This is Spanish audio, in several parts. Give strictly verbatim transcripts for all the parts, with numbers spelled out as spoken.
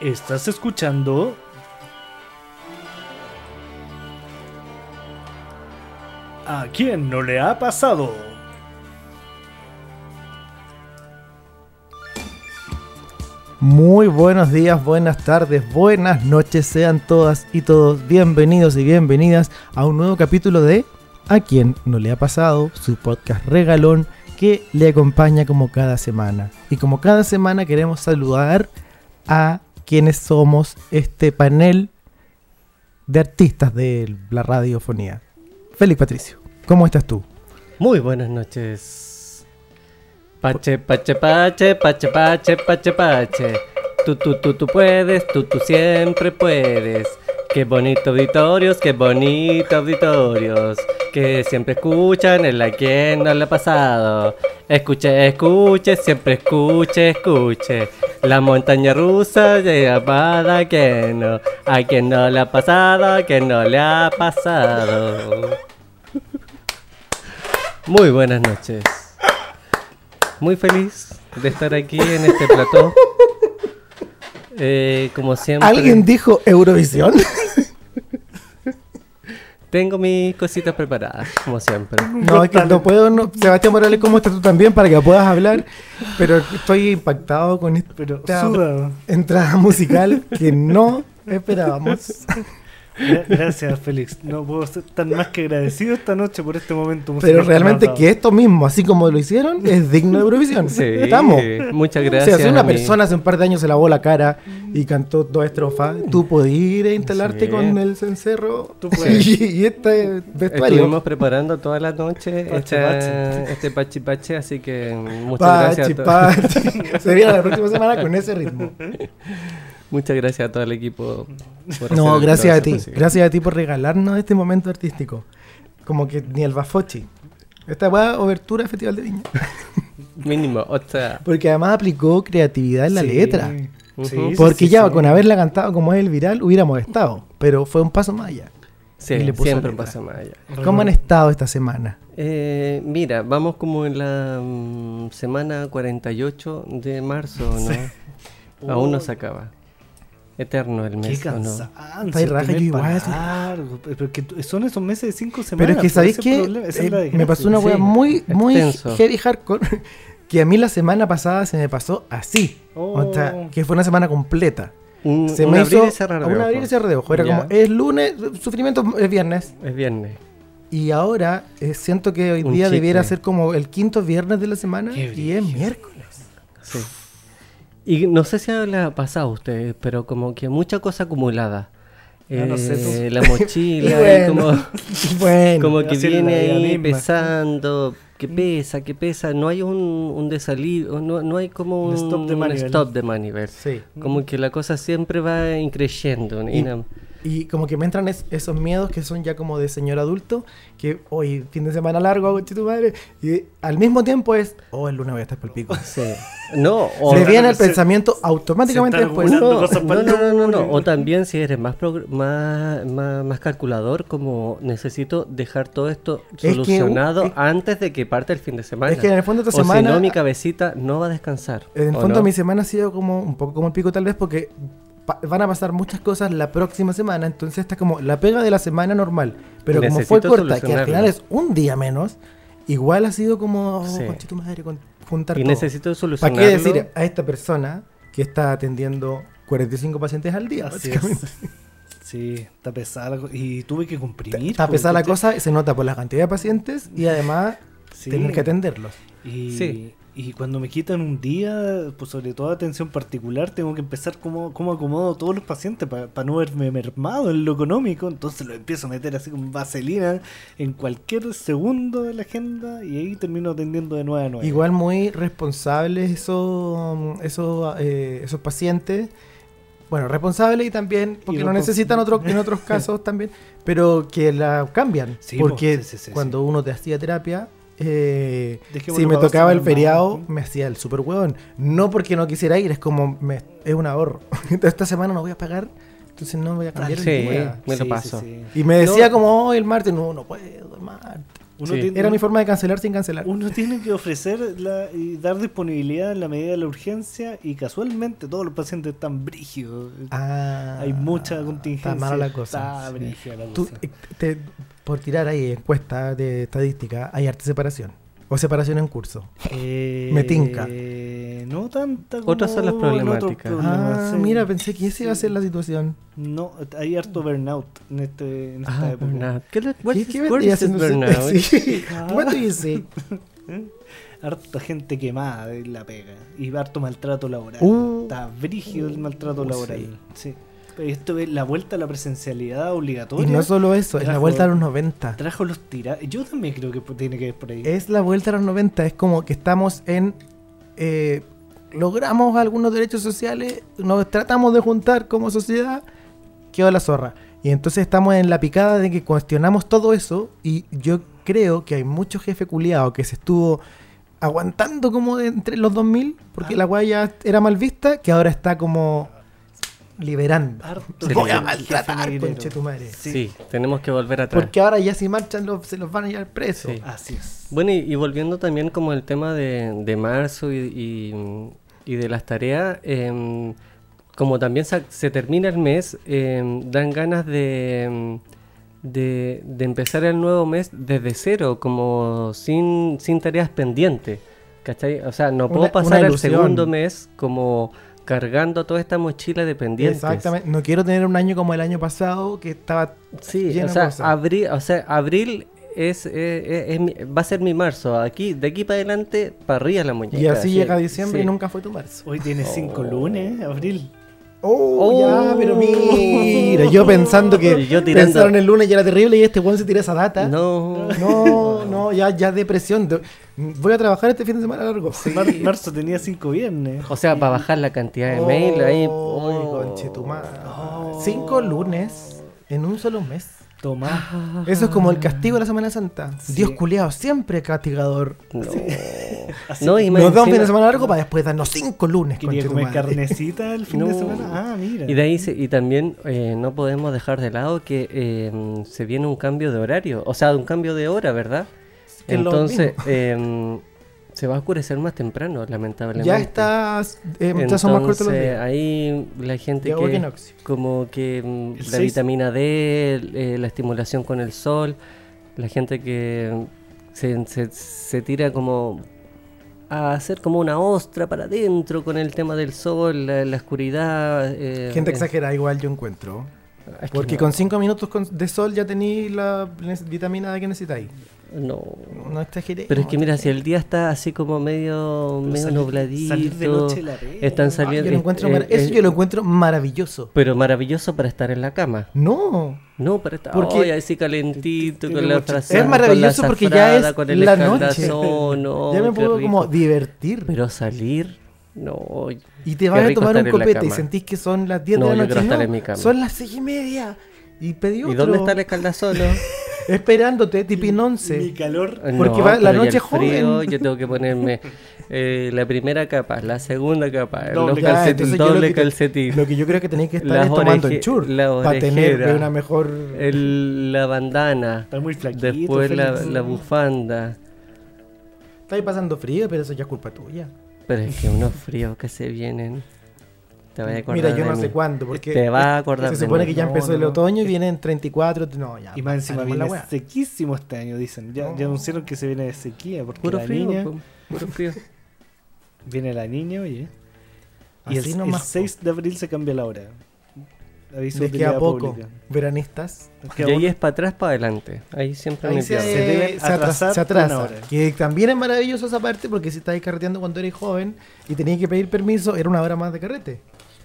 Estás escuchando ¿A quién no le ha pasado? Muy buenos días, buenas tardes, buenas noches, sean todas y todos bienvenidos y bienvenidas a un nuevo capítulo de ¿A quién no le ha pasado? Su podcast regalón que le acompaña como cada semana. Y como cada semana queremos saludar a quienes somos este panel de artistas de la radiofonía. Félix Patricio, ¿cómo estás tú? Muy buenas noches. Pache, pache, pache, pache, pache, pache, pache. Tú, tú, tú, tú puedes, tú, tú siempre puedes. Qué bonito auditorios, qué bonito auditorios. Que siempre escuchan el a quien no le ha pasado. Escuche, escuche, siempre escuche, escuche. La montaña rusa llamada a quien no. A quien no le ha pasado, a quien no le ha pasado. Muy buenas noches. Muy feliz de estar aquí en este plató. Eh, como siempre. ¿Alguien dijo Eurovisión? Tengo mis cositas preparadas, como siempre. No, es que no puedo, no. Sebastián Morales, ¿cómo estás tú también? Para que puedas hablar. Pero estoy impactado con esta Pero suda. entrada musical que no esperábamos. Gracias, Félix. No puedo ser tan más que agradecido esta noche por este momento musical. Pero realmente que esto mismo, así como lo hicieron, es digno de Eurovisión. Sí, Estamos. muchas O gracias. sea, si una a mí. persona hace un par de años se lavó la cara y cantó dos estrofas, tú podías ir a instalarte Sí. con el cencerro Tú puedes. y, y este vestuario. Estuvimos preparando toda la noche Pache, esta- pache. este pachi pache, así que muchas Pachi, gracias a todos. pachi. Se viene la próxima semana con ese ritmo. Muchas gracias a todo el equipo. por No, hacer gracias a todo ti. eso posible. Gracias a ti por regalarnos este momento artístico. Como que ni el Bafochi. Esta fue obertura del Festival de Viña. Mínimo, o sea, Porque además aplicó creatividad en la Sí. letra. Ujú. Sí, sí, Porque sí, ya sí. con haberla cantado como es el viral hubiéramos estado. Pero fue un paso más allá. sí, y le puso siempre letra. pasa más allá. ¿Cómo han estado esta semana? Eh, mira, vamos como en la mm, semana cuarenta y ocho de marzo, ¿no? Aún no se acaba. Eterno el Qué mes, ¿o no? cansancio. Está ahí raja, este mes yo igual. largo, pero que tú- son esos meses de cinco semanas. Pero es que, pues, ¿sabéis ese qué? problema, esa es Eh, la me desgracia. pasó una wea Sí, muy, muy extenso. heavy hardcore. Que a mí la semana pasada se me pasó así. Oh. O sea, que fue una semana completa. Un, Se un me abrir hizo y cerrar de un ojos. abrir y cerrar de ojo. Era Ya. como, es lunes, sufrimiento es viernes. Es viernes. Y ahora eh, siento que hoy Un día chicle. debiera ser como el quinto viernes de la semana Qué y es brígido. miércoles. Sí. Y no sé si le ha pasado a ustedes, pero como que mucha cosa acumulada. Ah, no sé, Eh, tú. la mochila, Y y bueno, como, Bueno, como que así es la viene vida ahí misma. pesando, que pesa, que pesa. No hay un, un desalido, no, no hay como un, Un stop de un manivel. stop de manivel. sí. Como que la cosa siempre va increciendo. Y- Y na- Y como que me entran es- esos miedos que son ya como de señor adulto, que hoy fin de semana largo, coche tu madre, y al mismo tiempo es, oh, el lunes voy a estar por el pico. sí. No, o, Se viene el se- pensamiento automáticamente se está después. acumulando. no, cosas no, para no, el no, no, no. lunes. O también si eres más, progr- más, más, más calculador, como necesito dejar todo esto que, solucionado es- antes de que parte el fin de semana. Es que en el fondo esta o semana, si no, mi cabecita no va a descansar. en el ¿o fondo no? mi semana ha sido como un poco como el pico tal vez porque pa- van a pasar muchas cosas la próxima semana, entonces está como la pega de la semana normal, pero como fue Necesito corta, que al solucionarlo. final es un día menos, igual ha sido como, oh, Sí. conche tu madre, con, juntar Y todo. necesito ¿Para solucionarlo. qué decir a esta persona que está atendiendo cuarenta y cinco pacientes al día? Así básicamente? es. Sí, está pesada la co- y tuve que comprimir. Está pues, pesada la ¿cachai? cosa, se nota por la cantidad de pacientes y además Sí. tener que atenderlos. Y, Sí. y cuando me quitan un día, pues sobre todo atención particular, tengo que empezar cómo, cómo acomodo a todos los pacientes para no verme mermado en lo económico. Entonces lo empiezo a meter así como vaselina en cualquier segundo de la agenda y ahí termino atendiendo de nuevo a nuevo. Igual muy responsables esos, esos, eh, esos pacientes. Bueno, responsables y también, porque Y lo respons- necesitan otro, en otros casos también, pero que la cambian. Sí, porque po, sí, sí, sí, cuando sí. uno te hacía terapia, eh, Dejémoslo si me para tocaba el dos semanas feriado, más. me hacía el super hueón. No porque no quisiera ir, es como, me- es un ahorro. Entonces, esta semana no voy a pagar, entonces no voy a cambiar el Sí, día. me lo Sí, paso. sí, sí. Y me decía No. como, hoy el martes, no, no puedo el martes. Uno Sí. tiene, Era mi forma de cancelar sin cancelar. uno tiene que ofrecer la, y dar disponibilidad en la medida de la urgencia y casualmente todos los pacientes están brígidos. Ah, Hay mucha contingencia. Está mala la cosa. Está sí. brígida la Tú, cosa. eh, te- por tirar ahí encuesta de estadística, hay harta separación. O separación en curso. Eh, me tinca. No tanta como Otras son las en otros problemáticas. problemas, Ah, sí. mira, pensé que esa iba a ser la situación. No, hay harto burnout en, este, en esta Ah, época. burnout. ¿Qué, le- what ¿Qué, is- qué what vendría is this haciendo ese- burnout? Sí. What do you say? ¿Eh? Harta gente quemada de la pega y harto maltrato laboral. Uh. Está brígido el maltrato Uh, laboral. Sí. Pero esto es la vuelta a la presencialidad Y obligatoria. no solo eso, es la Trajo- vuelta a los noventa. Trajo los tirados. Yo también creo que tiene que ver por ahí. Es la vuelta a los noventa, es como que estamos en... eh, logramos algunos derechos sociales, nos tratamos de juntar como sociedad, quedó la zorra. Y entonces estamos en la picada de que cuestionamos todo eso y yo creo que hay mucho jefe culiado que se estuvo aguantando como de entre los dos mil, porque Ah. la guaya era mal vista, que ahora está como liberando. Harto Se Voy a jefe maltratar, negrero. conche tu madre. Sí. Sí, tenemos que volver atrás. Porque ahora ya si marchan los- se los van a llevar presos. Sí. Así es. Bueno, y, y volviendo también como el tema de, de marzo y, y- y de las tareas, em, como también se, se termina el mes, em, dan ganas de, em, de, de empezar el nuevo mes desde cero, como sin, sin tareas pendientes, ¿cachai? O sea, no puedo Una- pasar una el ilusión. segundo mes como cargando toda esta mochila de pendientes. Exactamente. No quiero tener un año como el año pasado que estaba Sí, lleno o de sea, cosas. abril, o sea, abril es, es- es- es mi- va a ser mi marzo. Aquí, de aquí para adelante, para arriba la muñeca. Y así sí, llega diciembre sí. y nunca fue tu marzo. Hoy tiene cinco Oh. lunes, abril. Oh, Oh. ya, pero mira, yo pensando que Y yo tirando- pensaron el lunes y era terrible y este weón se tira esa data. No, no, no, ya, ya depresión. De- Voy a trabajar este fin de semana largo. Mar- marzo tenía cinco viernes. o sea, para bajar la cantidad de mail ahí. Oh, oh. conchetumare. Oh. Cinco lunes en un solo mes. Tomá. Eso es como el castigo de la Semana Santa. Sí. Dios culiado, siempre castigador. No. Así No, y más Nos da un fin encima- de semana largo para después darnos cinco lunes. Quería comer conchetumare. carnecita el fin No. de semana. Ah, mira. Y de ahí se- y también eh, no podemos dejar de lado que eh, se viene un cambio de horario, o sea, un cambio de hora, ¿verdad? Es lo Entonces, eh, se va a oscurecer más temprano, lamentablemente. Ya está, eh, ya son más cortos los Entonces, días. ahí la gente Llegó que equinoccio. como que mm, El la seis. vitamina D, eh, la estimulación con el sol, la gente que se, se, se tira como a hacer como una ostra para adentro con el tema del sol, la, la oscuridad. eh, Gente eh, exagerada, igual yo encuentro. es que Porque no, con cinco minutos con- de sol ya tenéis la ne- vitamina D que necesitáis. no. No exageré. Pero es que mira, si el día está así como medio, Pero medio salir- nubladito, salir de noche la pega. están Ah, saliendo. yo lo encuentro eh, mar- Eso eh, yo lo encuentro maravilloso. Pero maravilloso para estar en la cama. No. No, para estar Porque- ay, así calentito, Tiene con la mucho- frazada, Es maravilloso con la porque ya azafrada, es con el la noche. escaldazón, no, ya me qué puedo rico. como divertir. Pero salir, no. Y te qué vas a rico tomar un estar en la copete y cama. sentís que son las diez No, de la yo noche. quiero estar No, en mi cama. son las seis y media. Y pedí ¿Y otro. dónde está el escaldazón? Esperándote, tipín Mi once. calor. Porque No, va- la pero ya noche el frío, joven. yo tengo que ponerme eh, la primera capa, la segunda capa, Doble los Ya, calcetines, entonces yo lo doble que te- calcetín, Lo que yo creo que tenéis que estar Las es tomando oreje- enchur. la Para tener orejera. una mejor. el, la bandana, Está muy flaquito. después la, Félix. la bufanda. Estáis pasando frío, pero eso ya es culpa tuya. Pero es que unos fríos que se vienen. Te voy a acordar. Mira, yo de no mí. sé cuándo, porque Te vas a acordar se de supone mí. que ya No, empezó no, el no. otoño y vienen treinta y cuatro. No, ya. Y más encima paremos la viene weá. sequísimo este año, dicen. Ya, ya No. anunciaron que se viene de sequía. Porque Puro la frío, niña. po, puro frío. Viene la niña, oye. Y Así el, nomás, el seis de abril se cambia la hora. Aviso de Les queda utilidad poco. pública. Veranistas. Les Y queda ahí uno- es para atrás, para adelante. Ahí siempre Ahí me se, pierdo. Se deben se atras- atrasar se atrasa. una hora. Que también es maravilloso esa parte porque si estabas carreteando cuando eres joven y tenías que pedir permiso, era una hora más de carrete.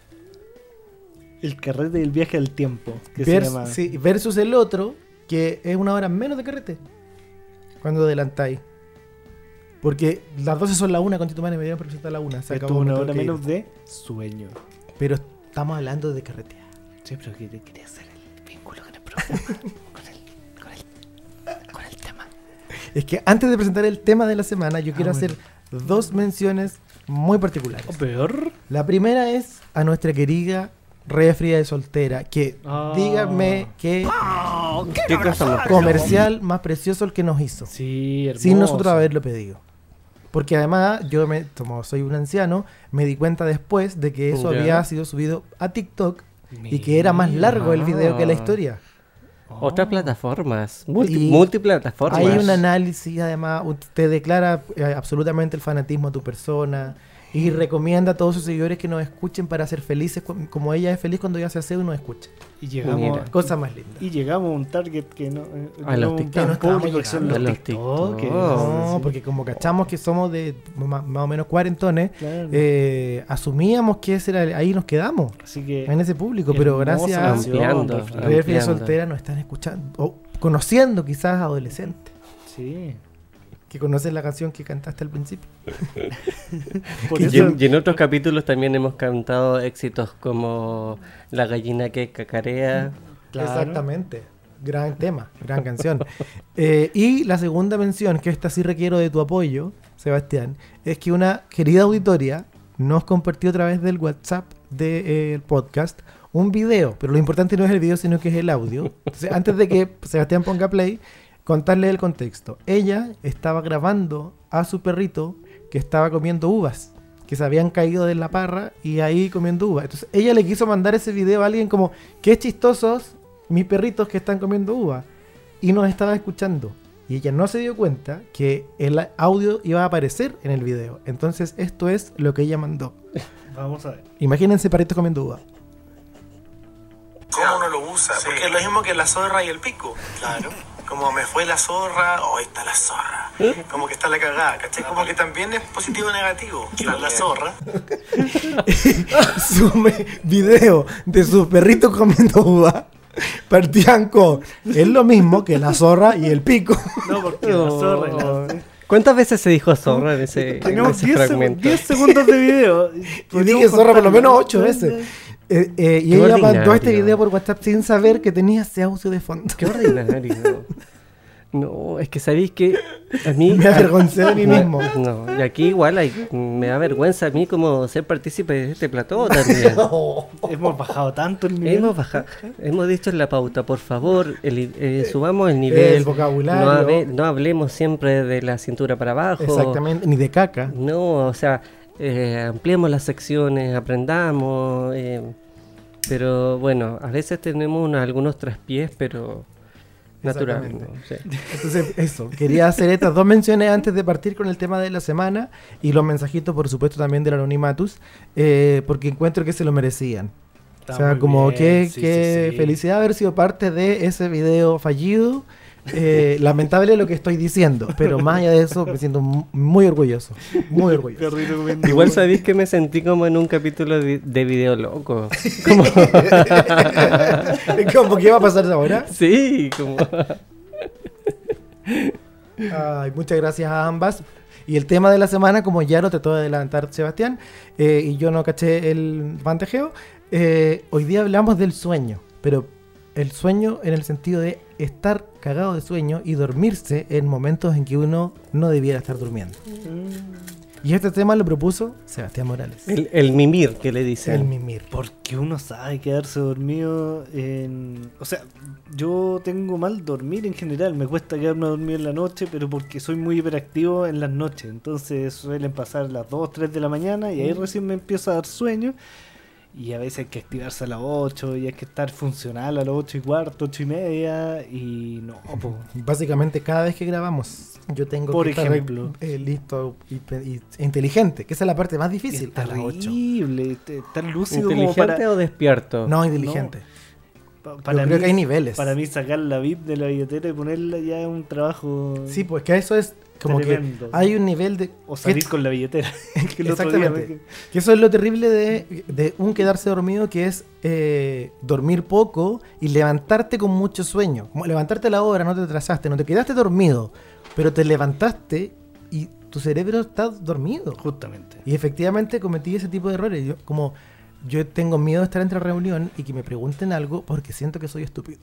El carrete del viaje al tiempo. Que Vers- se llama. sí, versus el otro, que es una hora menos de carrete. Cuando adelantáis. Porque las doce son la una, con tu madre me dieron presentar la una. Se Esto acabó, una me tengo hora que ir. menos de sueño. Pero estamos hablando de carretear. Sí, pero que quería hacer el vínculo con el programa. con, el, con, el, con el tema. Es que antes de presentar el tema de la semana, yo Ah, quiero bueno. hacer dos menciones muy particulares. ¿O peor? La primera es a nuestra querida Refria de Soltera, que Ah. díganme que ¿Qué cosa más? comercial más precioso el que nos hizo. Sí, hermoso. Sin nosotros haberlo pedido. Porque además, yo me, como soy un anciano, me di cuenta después de que eso Ya. había sido subido a TikTok y que era más largo el video que la historia. Oh. Otras plataformas, multi, Y multiplataformas. Hay un análisis, además, te declara eh, absolutamente el fanatismo a tu persona y recomienda a todos sus seguidores que nos escuchen para ser felices, cu- como ella es feliz cuando ella se hace y nos escucha. Y llegamos, Mira. Cosa más linda. y llegamos a un target que no. eh, A no los un TikTok. tan No estábamos público que son llegando. los A los TikTokers. TikTok. No, Sí. porque como cachamos que somos de más, más o menos cuarentones, Claro. eh, asumíamos que ese era, ahí nos quedamos, Así que. en ese público, pero hermosa gracias a canción, Ampliando, refleja- Rever Fiel ampliando. Soltera nos están escuchando, o conociendo quizás adolescentes, Sí. que conocen la canción que cantaste al principio. Por Y eso- en, y en otros capítulos también hemos cantado éxitos como La gallina que cacarea. Claro. Exactamente. Gran tema, gran canción. Eh, y la segunda mención, que esta sí requiero de tu apoyo, Sebastián, es que una querida auditoria nos compartió a través del WhatsApp del podcast un video, pero lo importante no es el video, sino que es el audio. Entonces, antes de que Sebastián ponga play, contarle el contexto. Ella estaba grabando a su perrito que estaba comiendo uvas, que se habían caído de la parra y ahí comiendo uvas. Entonces ella le quiso mandar ese video a alguien como, qué chistosos mis perritos que están comiendo uvas. Y nos estaba escuchando. Y ella no se dio cuenta que el audio iba a aparecer en el video. Entonces esto es lo que ella mandó. Vamos a ver. Imagínense perritos comiendo uvas. ¿Cómo uno lo usa? Porque es lo mismo que la zorra y el pico. Claro. Como me fue la zorra, hoy está la zorra. Como que está la cagada, ¿cachai? Como que también es positivo o negativo. La, la zorra. Su me- video de sus perritos comiendo uvas partían con, es lo mismo que la zorra y el pico. No, porque la zorra y la- ¿Cuántas veces se dijo zorra en ese, en Tenemos ese diez, seg- fragmento? diez segundos de video. Y dije zorra por lo menos ocho veces. Eh, eh, y Qué ella mandó ordinario. este video por WhatsApp sin saber que tenía ese audio de fondo. Qué ordinario. No, es que sabéis que a mí... Me avergoncé de mí No, mismo. No, y aquí igual hay, me da vergüenza a mí como ser partícipe de este plató también. Hemos bajado tanto el nivel. Hemos bajado, hemos dicho en la pauta, por favor, el- eh, subamos el nivel. El vocabulario. No, habe- no hablemos siempre de la cintura para abajo. Exactamente, ni de caca. No, o sea, eh, ampliemos las secciones, aprendamos. eh, pero bueno, a veces tenemos unos- algunos traspiés, pero natural. Exactamente. ¿no? Sí. Entonces, eso, quería hacer estas dos menciones antes de partir con el tema de la semana y los mensajitos, por supuesto, también del Anonimatus, eh, porque encuentro que se lo merecían. Está o sea, muy como bien, que, sí, que sí, sí. felicidad haber sido parte de ese video fallido. Eh, lamentable lo que estoy diciendo, pero más allá de eso me siento mu- muy orgulloso, muy orgulloso. Perrito comiendo Igual uva. sabéis que me sentí como en un capítulo de, de Video Loco. Como, ¿Cómo que va a pasar ahora? sí, como... Ay, muchas gracias a ambas. Y el tema de la semana, como ya lo trató de adelantar Sebastián, eh, y yo no caché el pantejeo, eh, hoy día hablamos del sueño, pero el sueño en el sentido de estar cagado de sueño y dormirse en momentos en que uno no debiera estar durmiendo. Y este tema lo propuso Sebastián Morales. El, el mimir que le dicen. El mimir. Porque uno sabe quedarse dormido en... O sea, yo tengo mal dormir en general. Me cuesta quedarme a dormir en la noche, pero porque soy muy hiperactivo en las noches. Entonces suelen pasar las dos, tres de la mañana y ahí recién me empieza a dar sueño. Y a veces hay que activarse a las ocho y hay que estar funcional a las ocho y cuarto, ocho y media. Y no, po. Básicamente cada vez que grabamos yo tengo Por que estar ejemplo. eh, listo y, pe- y inteligente, que esa es la parte más difícil. Es a las ocho. terrible, te- tan lúcido como ¿Inteligente para... o despierto? No, inteligente. pa- Yo para creo mí- que hay niveles. Para mí sacar la V I P de la billetera y ponerla ya es un trabajo... Sí, pues que eso es como Tremendo. que hay un nivel de... O salir que- con la billetera. Que el otro día Exactamente. me- Que eso es lo terrible de, de un quedarse dormido, que es eh, dormir poco y levantarte con mucho sueño. Como levantarte a la hora, no te atrasaste, no te quedaste dormido, pero te levantaste y tu cerebro está dormido. Justamente. Y efectivamente cometí ese tipo de errores. Yo, como yo tengo miedo de estar entre reunión y que me pregunten algo porque siento que soy estúpido.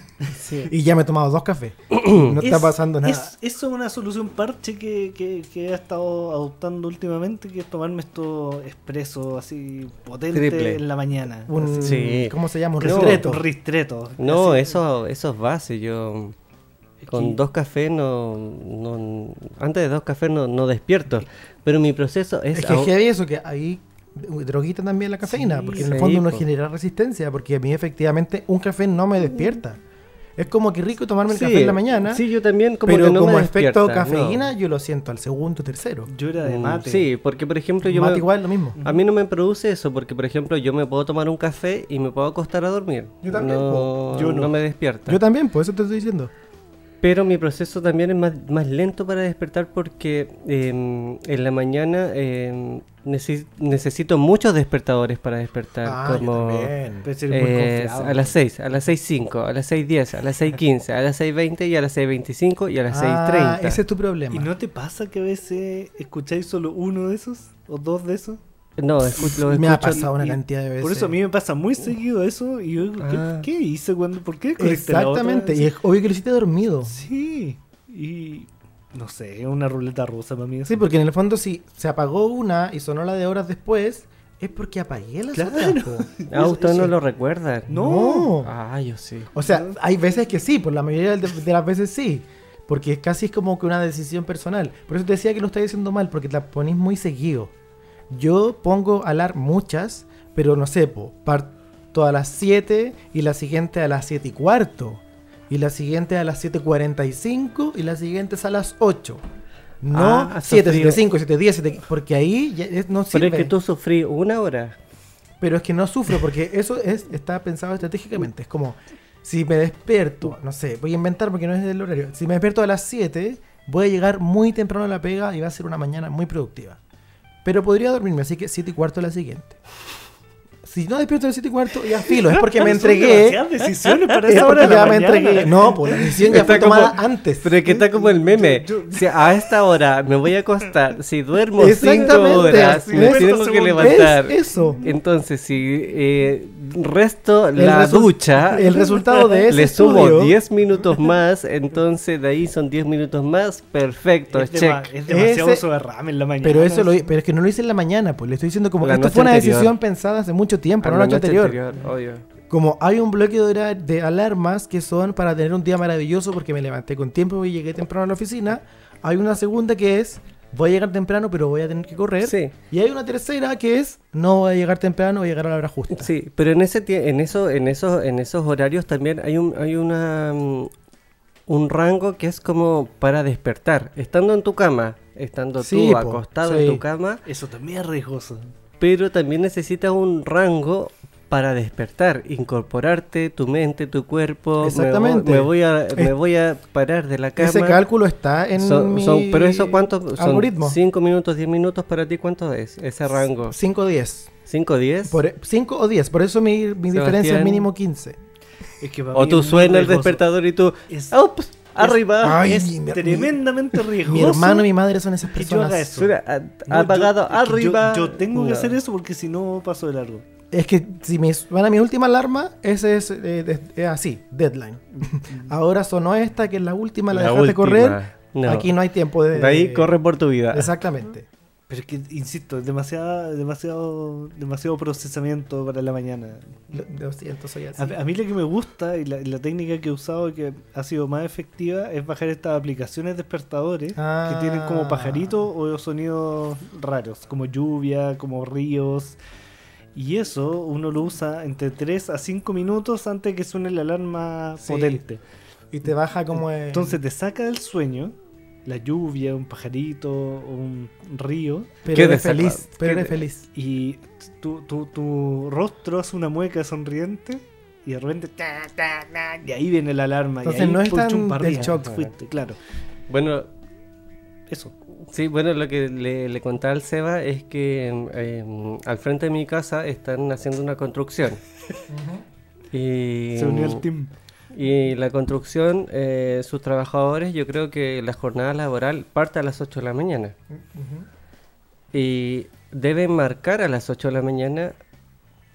Sí. Y ya me he tomado dos cafés. No está Es- pasando nada. es- eso es una solución parche que, que, que he estado adoptando últimamente, que es tomarme estos expresos así potentes Triple. en la mañana. Un, Sí. ¿Cómo se llama? Un No. ristreto. Un ristreto. No, Así. eso, eso es base. Yo con que- dos cafés no, no... Antes de dos cafés no, no despierto. Pero mi proceso es... Es que au- es heavy eso, que ahí droguita también la cafeína, Sí, porque en el sí, fondo uno po. genera resistencia, porque a mí efectivamente un café no me despierta. Es como que rico tomarme el Sí, café en la mañana, Sí, yo también como pero que no como me efecto despierta, cafeína no. yo lo siento al segundo, tercero. Yo era de Mm, mate. Sí, porque por ejemplo yo Mate me- igual, lo mismo. a mí no me produce eso, porque por ejemplo yo me puedo tomar un café y me puedo acostar a dormir. Yo también, no, po. Yo no. no me despierta. Yo también, por eso te estoy diciendo. Pero mi proceso también es más, más lento para despertar porque eh, en la mañana eh, necesi- necesito muchos despertadores para despertar. Ah, yo como también. Pero si eres muy eh, confiado. a las seis, a las seis cinco, a las seis diez, a las seis quince, a las seis veinte y a las seis veinticinco y a las seis Ah, treinta. ese es tu problema. ¿Y no te pasa que a veces escucháis solo uno de esos? ¿O dos de esos? No, escu- lo Me ha escucho- pasado una y- cantidad de veces. Por eso a mí me pasa muy seguido eso. Y yo digo, ¿qué, Ah. qué hice cuando? ¿Por qué desconecté la otra? Exactamente, y es obvio que lo hiciste dormido. Sí. Y no sé, es una ruleta rusa para mí. eso. Sí, porque en el fondo si se apagó una y sonó la de horas después, es porque apagué las Claro. otras, po. Ah, usted eso- no lo recuerda. No. Ah, yo sí. O sea, hay veces que sí, por la mayoría de, de las veces sí. Porque es casi como que una decisión personal. Por eso te decía que lo estáis haciendo mal, porque la ponís muy seguido. Yo pongo alarm muchas, pero no sé, po, parto a las siete y la siguiente a las siete y cuarto. Y la siguiente a las siete cuarenta y cinco y la siguiente es a las ocho. No Ah, has siete, sufrido. siete cinco, siete diez, siete, porque ahí ya es- no Pero sirve. es que tú sufrí una hora. Pero es que no sufro porque eso es está pensado estratégicamente. Es como, si me despierto, no sé, voy a inventar porque no es del horario. Si me despierto a las siete, voy a llegar muy temprano a la pega y va a ser una mañana muy productiva. Pero podría dormirme, así que siete y cuarto la siguiente. Si no despierto a las siete y cuarto, ya filo, es porque me Son entregué. demasiadas decisiones para Es esa hora porque de la ya me mañana. entregué. No, pues la decisión ya Está fue como- tomada antes. Pero es que está como el meme. Yo- yo- Si a esta hora me voy a acostar, si duermo cinco Exactamente. horas, me ¿Ves? tengo que segundos. levantar. ¿Ves? Eso. Entonces, si eh, resto El la resu- ducha, el resultado de ese le sumo estudio- diez minutos más, entonces de ahí son diez minutos más, perfecto, Es, check. dema- es demasiado Ese- soberrame en la mañana. Pero eso lo, pero es que no lo hice en la mañana, pues le estoy diciendo como La esto noche fue una anterior. decisión pensada hace mucho tiempo, A no la la noche noche anterior. obvio. Como hay un bloque de, hora- de alarmas que son para tener un día maravilloso porque me levanté con tiempo y llegué temprano a la oficina, hay una segunda que es voy a llegar temprano pero voy a tener que correr, Sí. y hay una tercera que es no voy a llegar temprano, voy a llegar a la hora justa. Sí, pero en ese tie- en eso en esos en esos horarios también hay un hay una mm, un rango que es como para despertar, estando en tu cama, estando Sí, tú po, acostado sí. en tu cama, Eso también es riesgoso. pero también necesitas un rango para despertar, incorporarte tu mente, tu cuerpo. me voy- Exactamente. Me voy, a me Es- voy a parar de la cama. Ese cálculo está en Son- mi son- pero eso cuánto son algoritmo. cinco minutos, diez minutos para ti, ¿cuánto es ese rango? cinco o diez. ¿cinco, diez? cinco o diez, por eso mi, mi diferencia es Sebastián. mínimo quince. Es que para O mí tú es muy suena el riesgoso. despertador y tú Es- ¡Ups! Arriba. Ay, Es mi- mi- tremendamente riesgoso. Mi hermano y mi madre son esas que yo personas. haga eso. Suena, ha, No, ha apagado yo- es que yo- arriba. Yo, tengo que No. hacer eso porque si no paso de largo. Es que si me suena mi última alarma, ese es, eh, de- es así, deadline. Ahora sonó esta, que es la última, la, La dejaste última. correr. No. Aquí no hay tiempo de... De ahí corre por tu vida. Exactamente. Pero es que, insisto, es demasiado, demasiado, demasiado procesamiento para la mañana. Lo, lo siento, soy así. A, a mí lo que me gusta y la, la técnica que he usado y que ha sido más efectiva es bajar estas aplicaciones despertadores Ah. que tienen como pajaritos o sonidos raros, como lluvia, como ríos. Y eso uno lo usa entre tres a cinco minutos antes de que suene la alarma Sí. potente. Y te baja como... el- Entonces te saca del sueño la lluvia, un pajarito, un río. pero qué eres desagradable. feliz, pero Qué eres de- feliz. Y tu, tu, tu rostro hace una mueca sonriente y de repente ta, ta, ta, y ahí viene la alarma. Entonces y ahí, no es pum, tan chum, para del arriba. shock. Fuiste, claro. Bueno, Eso. sí, bueno, lo que le, le contaba al Seba es que eh, al frente de mi casa están haciendo una construcción. Y, Se unió el team. y la construcción, eh, sus trabajadores, yo creo que la jornada laboral parte a las ocho de la mañana. Y deben marcar a las ocho de la mañana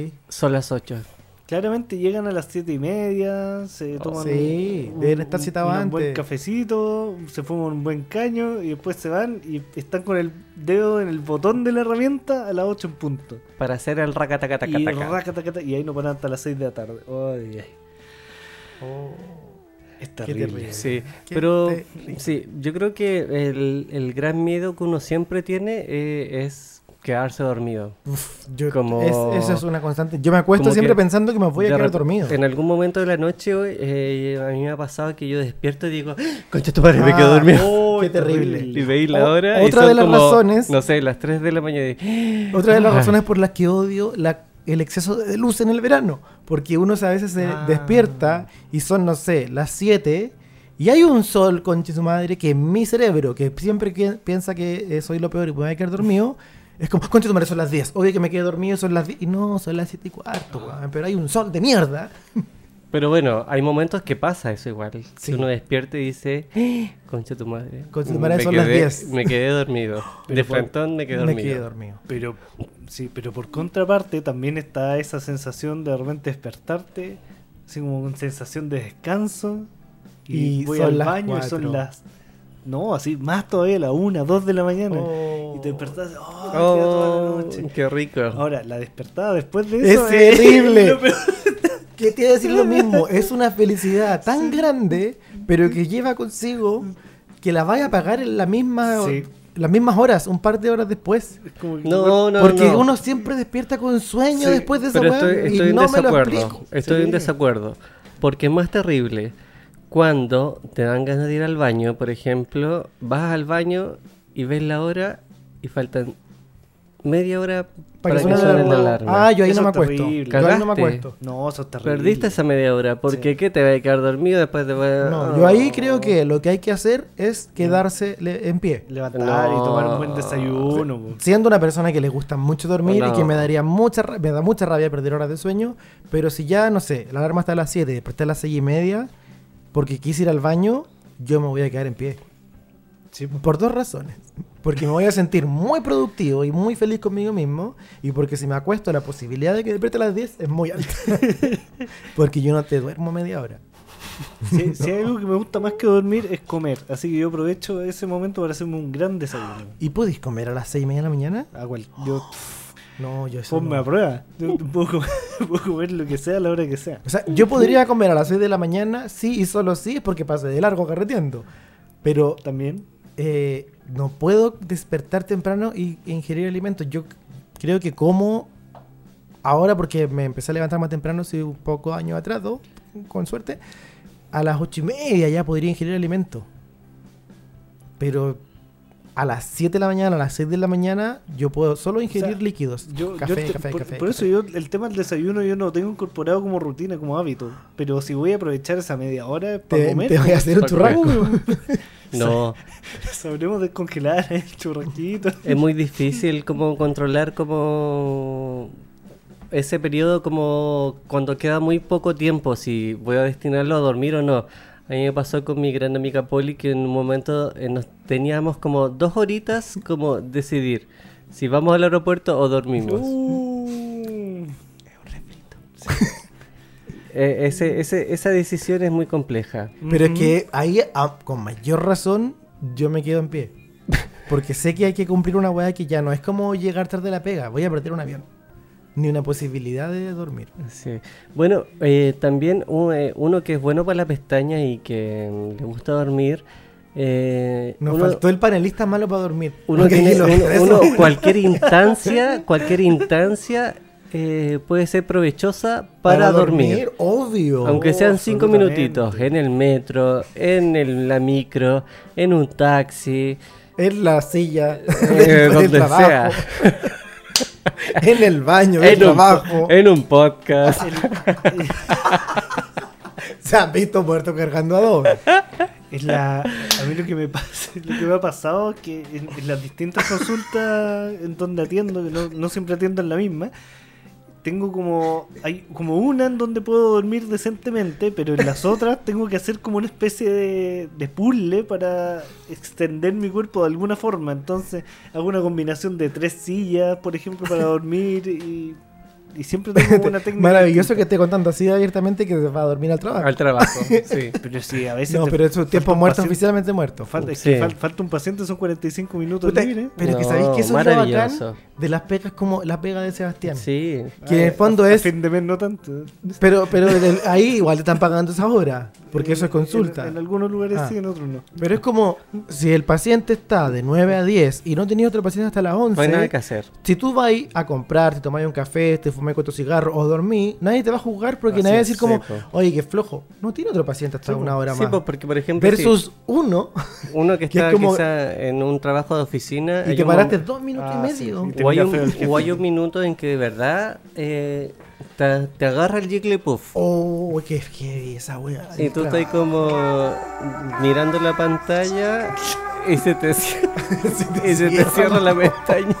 Sí. Son las ocho. Claramente llegan a las siete y media, se toman sí, un, deben estar citados un antes. buen cafecito, se fuman un buen caño y después se van y están con el dedo en el botón de la herramienta a las ocho en punto. Para hacer el Y, racatacatacataca. racatacata, y ahí no paran hasta las seis de la tarde. Ay, ay. Es Qué terrible. terrible. Sí, Qué pero terrible. sí, yo creo que el, el gran miedo que uno siempre tiene eh, es quedarse dormido. Uf, yo, Como- es- eso es una constante. Yo me acuesto como siempre que pensando que me voy a De quedar rep- dormido. En algún momento de la noche hoy, eh, a mí me ha pasado que yo despierto y digo, concha tu madre, me Ah, quedo dormido. Oh, qué terrible. Y veis la O- hora y otra son de las como, razones- no sé, las tres de la mañana. y- Otra de las Ay. razones por las que odio la, el exceso de luz en el verano. Porque uno a veces se Ah. despierta y son, no sé, las siete y hay un sol, concha su madre, que mi cerebro, que siempre que- piensa que eh, soy lo peor y me voy a quedar dormido, es como, concha tu madre, son las diez. Obvio que me quedé dormido, son las diez. Y no, son las siete y cuarto, weón, pero hay un sol de mierda. Pero bueno, hay momentos que pasa eso igual. Sí. Que uno despierta y dice, "Ah, concha tu madre. Concha tu madre, Me son las quedé- diez". Me quedé dormido. Pero De por- frentón me quedé me dormido. quedé dormido. Pero sí, pero por contraparte también está esa sensación de de repente despertarte, así como con sensación de descanso. Y, Y voy son al las baño y cuatro. son las. No, así más todavía, la una, dos de la mañana. Oh. Y te despertás, oh, queda toda la Oh, noche. qué rico. Ahora, la despertada después de Es eso terrible. lo peor. Que te iba a decir lo mismo, es una felicidad tan grande, pero que lleva consigo que la vaya a pagar en la misma, Sí. las mismas horas, un par de horas después. Es como que- No, no, Porque no. uno siempre despierta con sueño Sí, después de esa Pero weá, estoy, y estoy en no me lo desacuerdo. explico. Estoy Sí. en desacuerdo. Porque es más terrible cuando te dan ganas de ir al baño, por ejemplo, vas al baño y ves la hora y faltan media hora para, que suene suene la la alarma. alarma. Ah, yo ahí Eso no me es acuesto. terrible. Yo ahí no me Cagaste. acuesto. No, eso es terrible. Perdiste esa media hora. porque Sí. qué? ¿Te vas a quedar dormido después de...? No, yo ahí creo que lo que hay que hacer es quedarse le- en pie. Levantar No. y tomar un buen desayuno. po. Siendo una persona que le gusta mucho dormir y No. que me daría mucha ra- me da mucha rabia perder horas de sueño, pero si ya, no sé, la alarma está a las siete y desperté a las seis y media porque quise ir al baño, yo me voy a quedar en pie. Sí, po. Por dos razones. Porque me voy a sentir muy productivo y muy feliz conmigo mismo. Y porque si me acuesto, la posibilidad de que despierte a las diez es muy alta. Porque yo no te duermo media hora. Si, si hay algo que me gusta más que dormir es comer. Así que yo aprovecho ese momento para hacerme un gran desayuno. ¿Y podéis comer a las seis y media de la mañana? A cual, yo, No, yo eso ponme no. a prueba. Yo puedo comer, puedo comer lo que sea a la hora que sea. O sea, yo podría comer a las seis de la mañana, sí y solo sí, es porque pasé de largo carreteando. Pero También. eh, no puedo despertar temprano y e ingerir alimentos. Yo c- creo que como ahora, porque me empecé a levantar más temprano, hace un poco años atrás, dos, con suerte, a las ocho y media ya podría ingerir alimentos. Pero a las siete de la mañana, a las seis de la mañana, yo puedo solo ingerir sea, líquidos. Yo, café, yo te- café, por, café. por eso café. yo el tema del desayuno yo no lo tengo incorporado como rutina, como hábito. Pero si voy a aprovechar esa media hora para te, comer, te voy a hacer un Pa' churrasco. No, sabremos descongelar el churrasquito. es muy difícil como controlar como ese periodo como cuando queda muy poco tiempo, si voy a destinarlo a dormir o no. A mí me pasó con mi gran amiga Poli que en un momento eh, nos teníamos como dos horitas como decidir si vamos al aeropuerto o dormimos. Uh, Eh, ese, ese, esa decisión es muy compleja. Pero es ujú. que ahí, ah, con mayor razón, yo me quedo en pie. Porque sé que hay que cumplir una weá que ya no es como llegar tarde a la pega. Voy a perder un avión. Ni una posibilidad de dormir. Sí. Bueno, eh, también un- eh, uno que es bueno para la pestaña y que mm, le gusta dormir. eh, Nos uno, faltó el panelista malo para dormir. uno Porque tiene lo- uno- eso- uno- cualquier instancia, cualquier instancia eh, puede ser provechosa para, dormir. Obvio. Aunque sean cinco absolutamente. minutitos, en el metro, en el- la micro, en un taxi, En la silla. eh, del donde trabajo, sea, En el baño, del en un, trabajo. en un podcast. Se han visto muertos cargando adobe. Es la, a mí lo que me pasa, lo que me ha pasado es que en, en las distintas consultas en donde atiendo, que no, no siempre atiendo en la misma, tengo como hay como una en donde puedo dormir decentemente, pero en las otras tengo que hacer como una especie de, de puzzle para extender mi cuerpo de alguna forma. Entonces hago una combinación de tres sillas, por ejemplo, para dormir y, y siempre tengo una técnica. Maravilloso distinta. que esté contando así abiertamente que va a dormir al trabajo. Al trabajo, sí. Pero sí, a veces No, te- pero es un falta tiempo un muerto, paciente- oficialmente muerto. Falta, es Sí. que fal- falta un paciente, son cuarenta y cinco minutos Puta, libres. pero es que No, sabéis que eso es lo bacán maravilloso. de las pegas como la pega de Sebastián. Sí. Que en el fondo A- a es. fin de mes no tanto. Pero, pero del- ahí igual te están pagando esa hora. Porque eso es consulta. En, en algunos lugares Ah. sí, en otros no. Pero es como si el paciente está de nueve a diez y no tenía otro paciente hasta las once. No hay nada que hacer. Si tú vas a comprar, te tomás un café, te fumás con tu cigarro o dormí, nadie te va a juzgar porque Así nadie va a es, decir como, sí, po. oye, qué flojo. No tiene otro paciente hasta Sí, una po. hora Sí, más. pues porque por ejemplo, Versus uno, si uno que que es está como- quizá en un trabajo de oficina y hay te un paraste mom- dos minutos Ah, y sí, medio. sí, te o, hay mira un, feo el jefe. o hay un minuto en que de verdad eh, te, te agarra el Jigglypuff. Oh, qué heavy esa wea. Y tú estás como mirando la pantalla y se te, cier- y se te cierra la pestaña.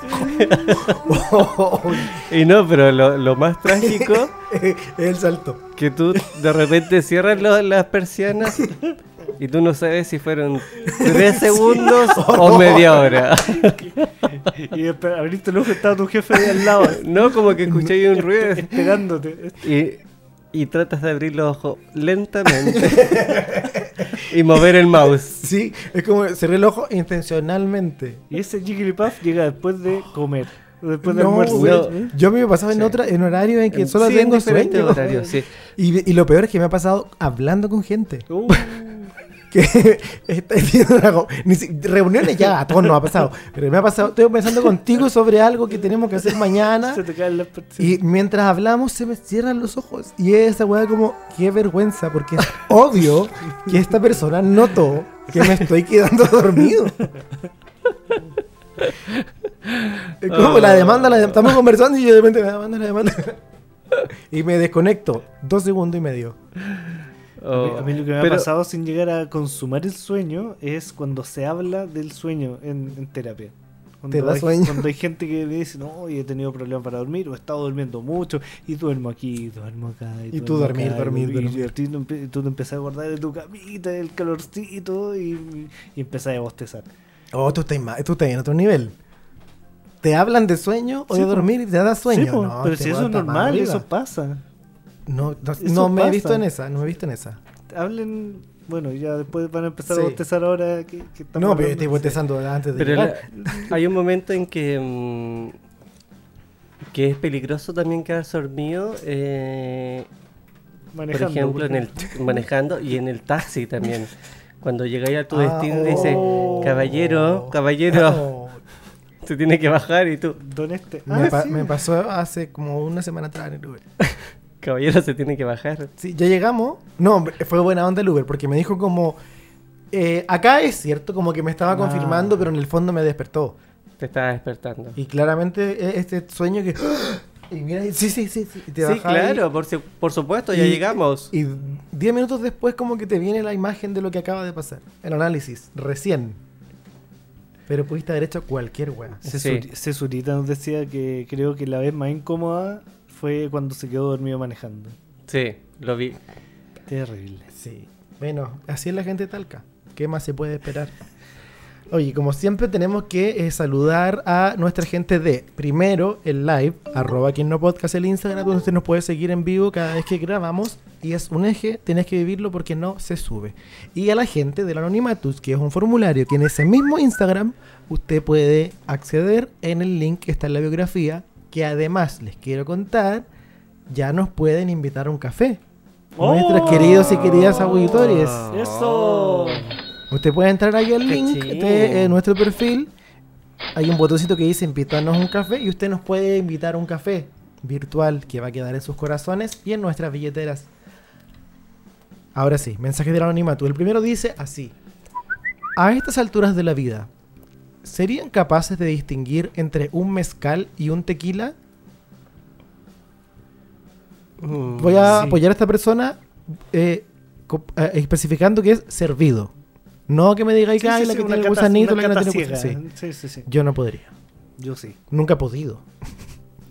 Y no, pero lo, lo más trágico Es el salto. que tú de repente cierras lo- las persianas y tú no sabes si fueron tres segundos o media hora. Y después abriste el ojo, estaba tu jefe ahí al lado, No, como que escucháis un ruido esperándote. y, y tratas de abrir los ojos lentamente y mover el mouse. Sí, es como cerré el ojo intencionalmente. Y ese Jigglypuff llega después de comer, después del No, almuerzo. güey. no. Yo a mí me pasaba en otra, en horario en que solo Sí, en tengo diferentes sueño. horarios, sí. Y, y lo peor es que me ha pasado hablando con gente. Uh, Que está diciendo una co- ni si- reuniones ya a todos nos ha pasado. Pero me ha pasado, estoy pensando contigo sobre algo que tenemos que hacer mañana. se te caen las persianas. Y mientras hablamos se me cierran los ojos. Y esa weá como, qué vergüenza, porque es obvio que esta persona notó que me estoy quedando dormido. Es como la demanda, la de- estamos conversando y yo de repente la demanda, la demanda. Y me desconecto, dos segundos y medio. Oh, A mí lo que me ha pero- pasado sin llegar a consumar el sueño es cuando se habla del sueño en, en terapia. Cuando ¿Te da hay, sueño? Cuando hay gente que me dice, no, y he tenido problemas para dormir, o he estado durmiendo mucho, y duermo aquí, duermo acá. Y tú duermo dormir, acá, dormir, y, dormir. y a ti no empe- tú te empezás a guardar de tu camita, el calorcito, y, y empezás a bostezar. Oh, tú estás, ma- tú estás en otro nivel. ¿Te hablan de sueño o Sí, de po. dormir y te da sueño? Sí, po, No, pero este si eso weón es está más normal, arriba. eso pasa. No, no, Eso no me he pasa. visto en esa, no me he visto en esa. Hablen, bueno, ya después van a empezar Sí. a bostezar ahora que, que estamos No, pero hablando, estoy sí. bostezando antes de Pero llegar. la- hay un momento en que mm, que es peligroso también quedarse dormido, eh, por Manejando, ejemplo, en el manejando y en el taxi también. Cuando llegáis a tu destino y dice, oh. caballero, caballero, Oh. se tiene que bajar y tú, Don este. Me, Ah, pa- sí. me pasó hace como una semana atrás en el Uber. caballero, se tiene que bajar. Sí, ya llegamos. No, hombre, fue buena onda el Uber porque me dijo como... eh, acá es cierto, como que me estaba Ah. confirmando, pero en el fondo me despertó. Te estaba despertando. Y claramente eh, este sueño que... Y mira, y- sí, sí, sí. Sí, y te Sí, bajas claro, por, su- por supuesto, ya y- llegamos. Y diez minutos después como que te viene la imagen de lo que acaba de pasar. El análisis, recién. Pero pudiste haber hecho cualquier weá. Cesur- Sí. Cesurita nos decía que creo que la vez más incómoda fue cuando se quedó dormido manejando. Sí, lo vi. Terrible. Sí. Bueno, así es la gente de Talca. ¿Qué más se puede esperar? Oye, como siempre tenemos que eh, saludar a nuestra gente de, primero, el live, arroba quien no podcast, el Instagram, donde usted nos puede seguir en vivo cada vez que grabamos. Y es un eje, tienes que vivirlo porque no se sube. Y a la gente del Anonimatus, que es un formulario que en ese mismo Instagram usted puede acceder en el link que está en la biografía, que además les quiero contar, ya nos pueden invitar a un café. Nuestros queridos y queridas auditores. ¡Eso! Usted puede entrar ahí al Qué link chido. de eh, nuestro perfil. Hay un botoncito que dice invitarnos a un café y usted nos puede invitar a un café virtual que va a quedar en sus corazones y en nuestras billeteras. Ahora sí, mensaje del anonimato. El primero dice así. A estas alturas de la vida, ¿serían capaces de distinguir entre un mezcal y un tequila? Mm, Voy a sí. apoyar a esta persona eh, co- eh, especificando que es servido. No que me diga Sí, que hay sí, la sí, que una tiene cata- gusanito, la una que no cata tiene ciega. gusanito. Sí. Sí, sí, sí. Yo no podría. Yo sí. Nunca he podido.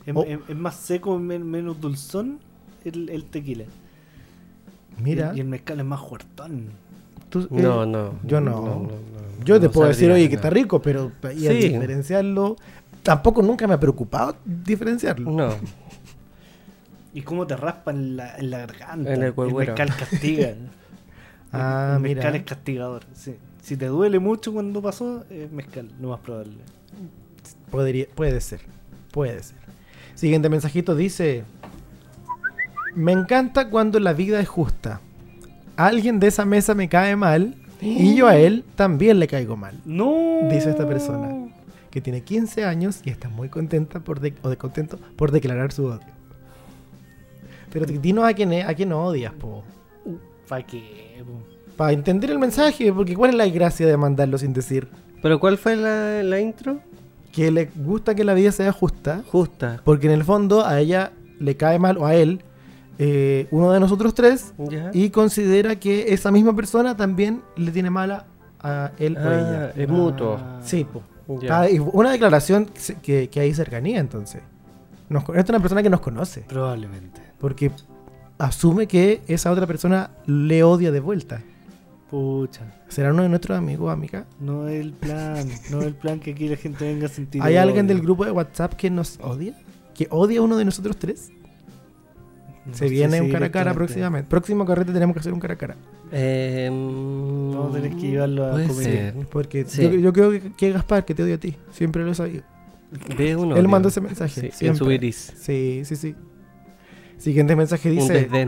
Es, Oh. es- es más seco, men- menos dulzón el, el tequila. Mira, Y, y el mezcal es más fuertón. tú- eh, No, no. yo no. no, no, Yo te no puedo decir, sabría, oye, que no. está rico, pero ahí al Sí. diferenciarlo, tampoco nunca me ha preocupado diferenciarlo. No. Y cómo te raspa en la, en la garganta. En el huevuero. mezcal castiga. Ah, el mira. mezcal es castigador. Sí. Si te duele mucho cuando pasó, es mezcal, lo más probable. Podría, puede ser, puede ser. Siguiente mensajito dice: me encanta cuando la vida es justa. Alguien de esa mesa me cae mal y yo a él también le caigo mal. No. Dice esta persona, que tiene quince años y está muy contenta por de- o de contento por declarar su odio. Pero dinos a quién, es- a quién odias, po. ¿Para qué? po? Para entender el mensaje, porque ¿cuál es la gracia de mandarlo sin decir? ¿Pero cuál fue la, la intro? Que le gusta que la vida sea justa, Justa. porque en el fondo a ella le cae mal, o a él, eh, uno de nosotros tres, ¿Ya? y considera que esa misma persona también le tiene mala a él o Ah, ella. es mutuo. Ah. Sí, po. Ya. Cada- y una declaración que, se- que, que hay cercanía, entonces. Nos, con- esta es una persona que nos conoce, Probablemente. porque asume que esa otra persona le odia de vuelta. Pucha. ¿Será uno de nuestros amigos o amigas? No es el plan. No es el plan que aquí la gente venga a sentir. ¿Hay alguien odio. del grupo de WhatsApp que nos odia? ¿Que odia a uno de nosotros tres? No Se sé viene si un cara a cara directamente. próximamente. Próximo carrete tenemos que hacer un cara a cara. Eh, Vamos a tener que llevarlo a puede comer. ser. Porque Sí. yo, yo creo que, que Gaspar, que te odio a ti. Siempre lo he sabido. Ve uno. Él mandó ese mensaje. Sí, en siempre. su iris. Sí, sí, sí. Siguiente mensaje Un dice: desdén.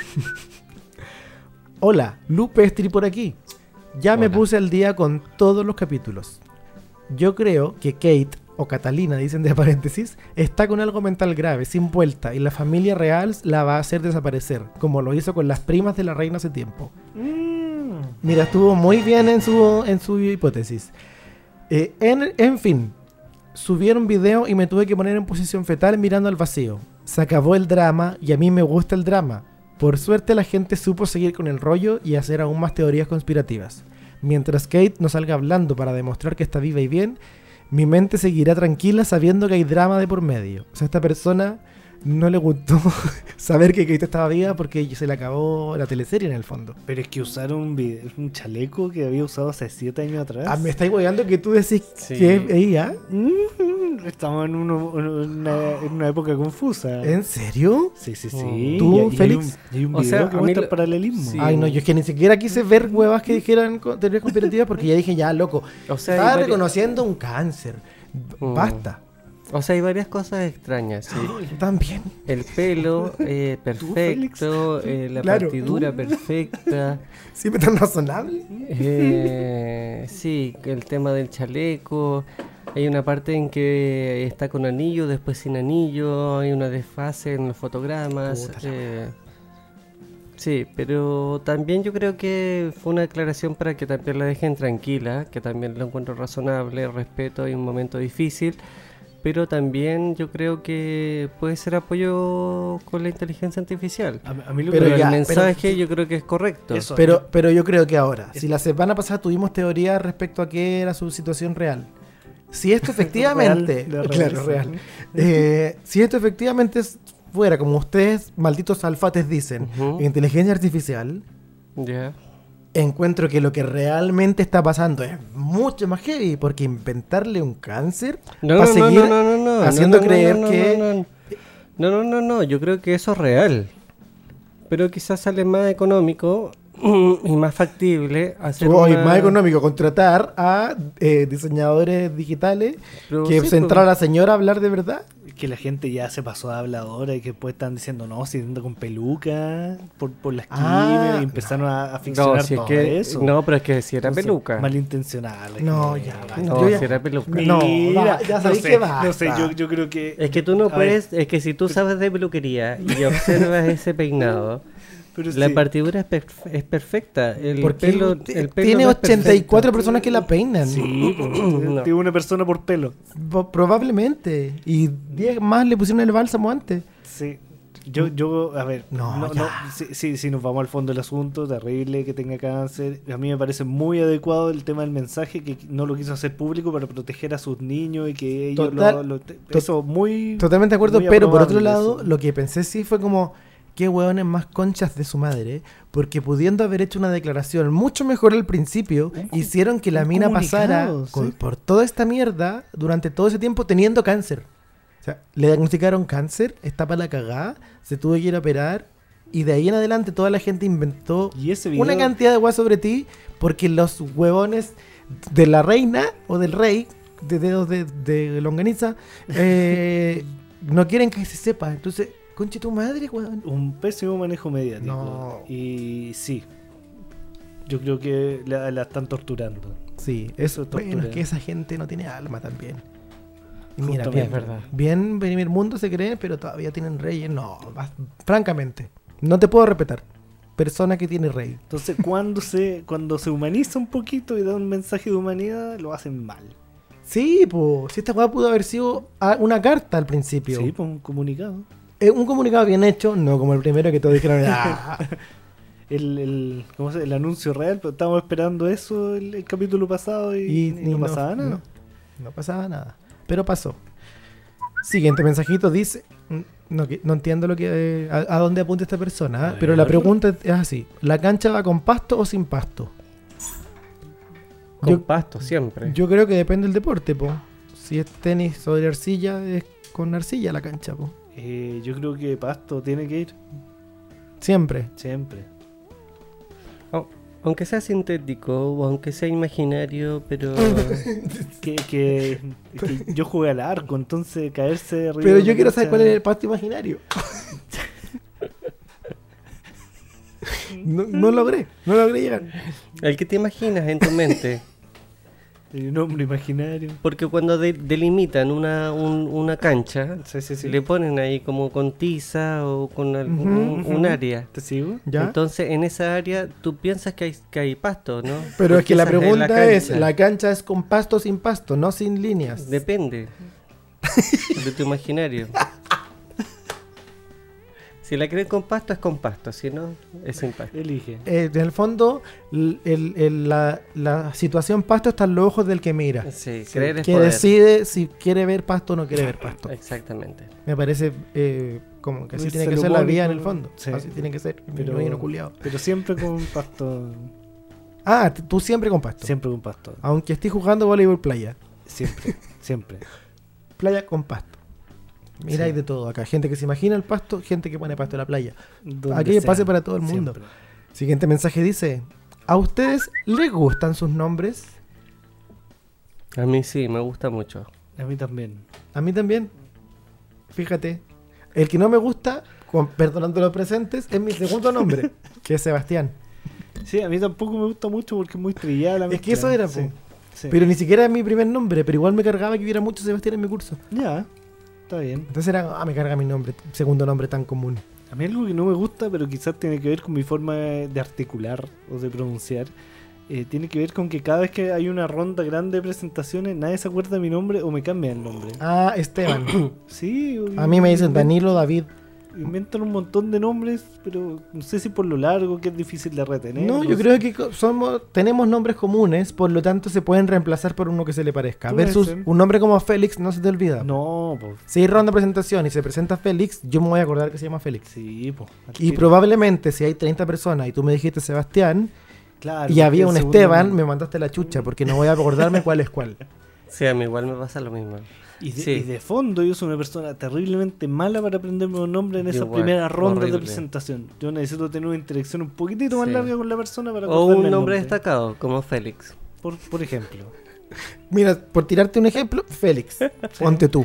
hola, Lupe Estri por aquí. Ya me Hola. puse al día con todos los capítulos. Yo creo que Kate, o Catalina, dicen de paréntesis, está con algo mental grave, sin vuelta, y la familia real la va a hacer desaparecer, como lo hizo con las primas de la reina hace tiempo. Mm. Mira, estuvo muy bien en su, en su hipótesis. Eh, en, en fin, subieron video y me tuve que poner en posición fetal mirando al vacío. Se acabó el drama y a mí me gusta el drama. Por suerte la gente supo seguir con el rollo y hacer aún más teorías conspirativas. Mientras Kate no salga hablando para demostrar que está viva y bien, mi mente seguirá tranquila sabiendo que hay drama de por medio. O sea, a esta persona no le gustó saber que Kate estaba viva porque se le acabó la teleserie en el fondo. Pero es que usaron un, video- un chaleco que había usado hace siete años atrás. Ah, me estáis hueando que tú decís Sí. que es ella. Mm, Estamos en, uno- en una, en una época confusa. ¿En serio? Sí, sí, Oh. sí. ¿Tú, Y- y hay Félix? un- Hay un, O video sea, que a mí muestra lo- el paralelismo. sí. Ay, no, yo es que ni siquiera quise ver huevas que dijeran co- teorías conspirativas porque ya dije, ya, loco. O sea, hay Estaba varias- reconociendo un cáncer. B- Mm. Basta. O sea, hay varias cosas extrañas, sí. También. El pelo eh, Félix? perfecto, eh, la Claro. partidura perfecta. Siempre tan razonable. eh, sí, que el tema del chaleco. Hay una parte en que está con anillo, después sin anillo. Hay una desfase en los fotogramas. Puta la eh, sí, pero también yo creo que fue una declaración para que también la dejen tranquila, que también lo encuentro razonable, respeto, hay un momento difícil. Pero también yo creo que puede ser apoyo con la inteligencia artificial. A, a mí lo Pero Pero, que ya, el mensaje pero- yo creo que es correcto. Eso. Pero, pero yo creo que ahora, si la semana pasada tuvimos teorías respecto a qué era su situación real, si esto efectivamente, Real, de claro, real, real, sí. eh, si esto efectivamente es- fuera como ustedes, malditos alfates, dicen, Ujú. inteligencia artificial, Ya. encuentro que lo que realmente está pasando es mucho más heavy, porque inventarle un cáncer No, para no, no, seguir no, no, no, haciendo no, no, creer no, no, que... No, no, no, no, no, no, yo creo que eso es real. Pero quizás sale más económico y más factible hacer Hoy una- más económico contratar a eh, diseñadores digitales Pero que sí, centrar pues. a la señora a hablar de verdad. que la gente ya se pasó de habladora y que después están diciendo no, si ando con peluca por, por la esquina Ah, y empezaron a, a ficcionar No, si es todo que, eso. no, pero es que si era Entonces, peluca. Malintencional. es No, que- ya, No, yo ya- si era peluca. No, va, ya sabéis no sé, que basta. No sé, yo, yo creo que... Es que tú no A ver, puedes, es que si tú sabes de peluquería y observas ese peinado, pero la sí. partidura es, perf- es perfecta. El Porque pelo, el pelo tiene no es ochenta y cuatro perfecto. personas que la peinan. Sí, pues, No. tiene una persona por pelo. Po- Probablemente. Y diez más le pusieron el bálsamo antes. Sí. Yo, yo, a ver, No, no, no, ya. sí, sí, sí, nos vamos al fondo del asunto, terrible que tenga cáncer. A mí me parece muy adecuado el tema del mensaje, que no lo quiso hacer público para proteger a sus niños y que ellos Total- lo, lo- te- eso muy... Totalmente de acuerdo, muy pero por otro aprobable, lado, eso. lo que pensé sí fue como, qué hueones más conchas de su madre, porque pudiendo haber hecho una declaración mucho mejor al principio, Un cu- hicieron que la un mina pasara comunicado, con- sí. por toda esta mierda durante todo ese tiempo teniendo cáncer. O sea, le diagnosticaron cáncer, está para la cagada, se tuvo que ir a operar, y de ahí en adelante toda la gente inventó Y ese video... una cantidad de weas sobre ti, porque los huevones de la reina o del rey, de dedos de, de longaniza, eh, no quieren que se sepa. Entonces, conche tu madre, weón. Un pésimo manejo mediático. No. Y sí, yo creo que la, la están torturando. Sí, Eso eso es bueno, tortura. es que esa gente no tiene alma también. Y mira, Justamente. bien, Es verdad. bien primer mundo se cree, pero todavía tienen reyes. No, vas- francamente, no te puedo respetar. Persona que tiene rey. Entonces, cuando se cuando se humaniza un poquito y da un mensaje de humanidad, lo hacen mal. Sí, pues, si esta weá pudo haber sido a- una carta al principio. Sí, pues un comunicado. Eh, un comunicado bien hecho, no como el primero que todos dijeron, "Ah". El, el, ¿cómo se llama? El anuncio real, pero estábamos esperando eso el, el capítulo pasado y, Y, y no, pasaba nada. No, no pasaba nada. Pero pasó. Siguiente mensajito dice. mm, No, que- no entiendo lo que eh, a, a dónde apunta esta persona, ¿ah? A Pero la ver. pregunta es así: ¿la cancha va con pasto o sin pasto? Con Yo, pasto, siempre. yo creo que depende del deporte, po. Si es tenis sobre arcilla, es con arcilla la cancha, po. Eh, yo creo que Pasto tiene que ir Siempre. siempre. Au- Aunque sea sintético o aunque sea imaginario, pero... Que, que, que yo jugué al arco, entonces caerse de arriba Pero de yo una quiero saber cancha- cuál es el pasto imaginario. no, no logré, no logré llegar. El que te imaginas en tu mente. Hay un hombre imaginario. Porque cuando de- delimitan una, un- una cancha, Sí, sí, sí. le ponen ahí como con tiza o con algún- Ujú, un, un ujú. área. ¿Te sigo? ¿Ya? Entonces en esa área tú piensas que hay, que hay pasto, ¿no? Pero es Porque que la esa pregunta es, cancha. ¿la cancha es con pasto o sin pasto? No sin líneas. Depende de tu imaginario. Si la crees con pasto es con pasto, si no es sin pasto. Elige. Eh, en el fondo, l- el- el- la, la situación pasto está en los ojos del que mira. Sí, creer es Que poder. decide si quiere ver pasto o no quiere ver pasto. Exactamente. Me parece eh, como que así Muy tiene que ser la vida en el salomónico. fondo. Sí. Así tiene que ser. Pero- Pero, culiao. Pero siempre con Pasto. Ah, t- tú siempre con pasto. Siempre con Pasto. Aunque estés jugando voleibol playa. Siempre, siempre. Playa con pasto. Mira, Sí. hay de todo acá. Gente que se imagina el pasto, gente que pone pasto en la playa. Donde Aquí sea, pase para todo el mundo. siempre. Siguiente mensaje dice: ¿a ustedes les gustan sus nombres? A mí sí, me gusta mucho. A mí también. A mí también. Fíjate. El que no me gusta, con, perdonando los presentes, es mi segundo nombre, que es Sebastián. Sí, a mí tampoco me gusta mucho porque es muy trillada la Es que mezcla. eso era, Sí, po. sí. Pero ni siquiera es mi primer nombre, pero igual me cargaba que hubiera mucho Sebastián en mi curso. Ya, está bien. Entonces era, ah, me carga mi nombre, segundo nombre tan común. A mí algo que no me gusta, pero quizás tiene que ver con mi forma de articular o de pronunciar, eh, tiene que ver con que cada vez que hay una ronda grande de presentaciones, nadie se acuerda de mi nombre o me cambia el nombre. Ah, Esteban. Sí, A mí me dicen Danilo, David. Inventan un montón de nombres, pero no sé si por lo largo, que es difícil de retener. No, yo sé. creo que co- somos, tenemos nombres comunes, por lo tanto se pueden reemplazar por uno que se le parezca. Puede Versus ser. un nombre como Félix no se te olvida. No, pues. Si hay ronda de presentación y se presenta Félix, yo me voy a acordar que se llama Félix. Sí, pues. Y probablemente si hay treinta personas y tú me dijiste Sebastián Claro, y había un el segundo Esteban, nombre. me mandaste la chucha porque no voy a acordarme cuál es cuál. Sí, a mí igual me pasa lo mismo. Y de, Sí. y de fondo yo soy una persona terriblemente mala para aprenderme un nombre en esa Igual, primera ronda horrible. de presentación. Yo necesito tener una interacción un poquitito más Sí. larga con la persona para O acordarme un el nombre destacado, como Félix. Por, por ejemplo. Mira, por tirarte un ejemplo, Félix, ponte tú.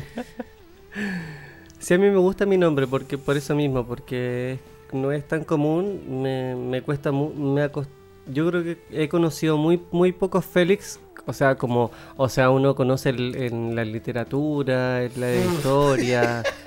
Sí, a mí me gusta mi nombre porque por eso mismo, porque no es tan común, me, me cuesta mu- me ha cost- yo creo que he conocido muy muy pocos Félix, o sea, como o sea, uno conoce el- en la literatura, en la historia,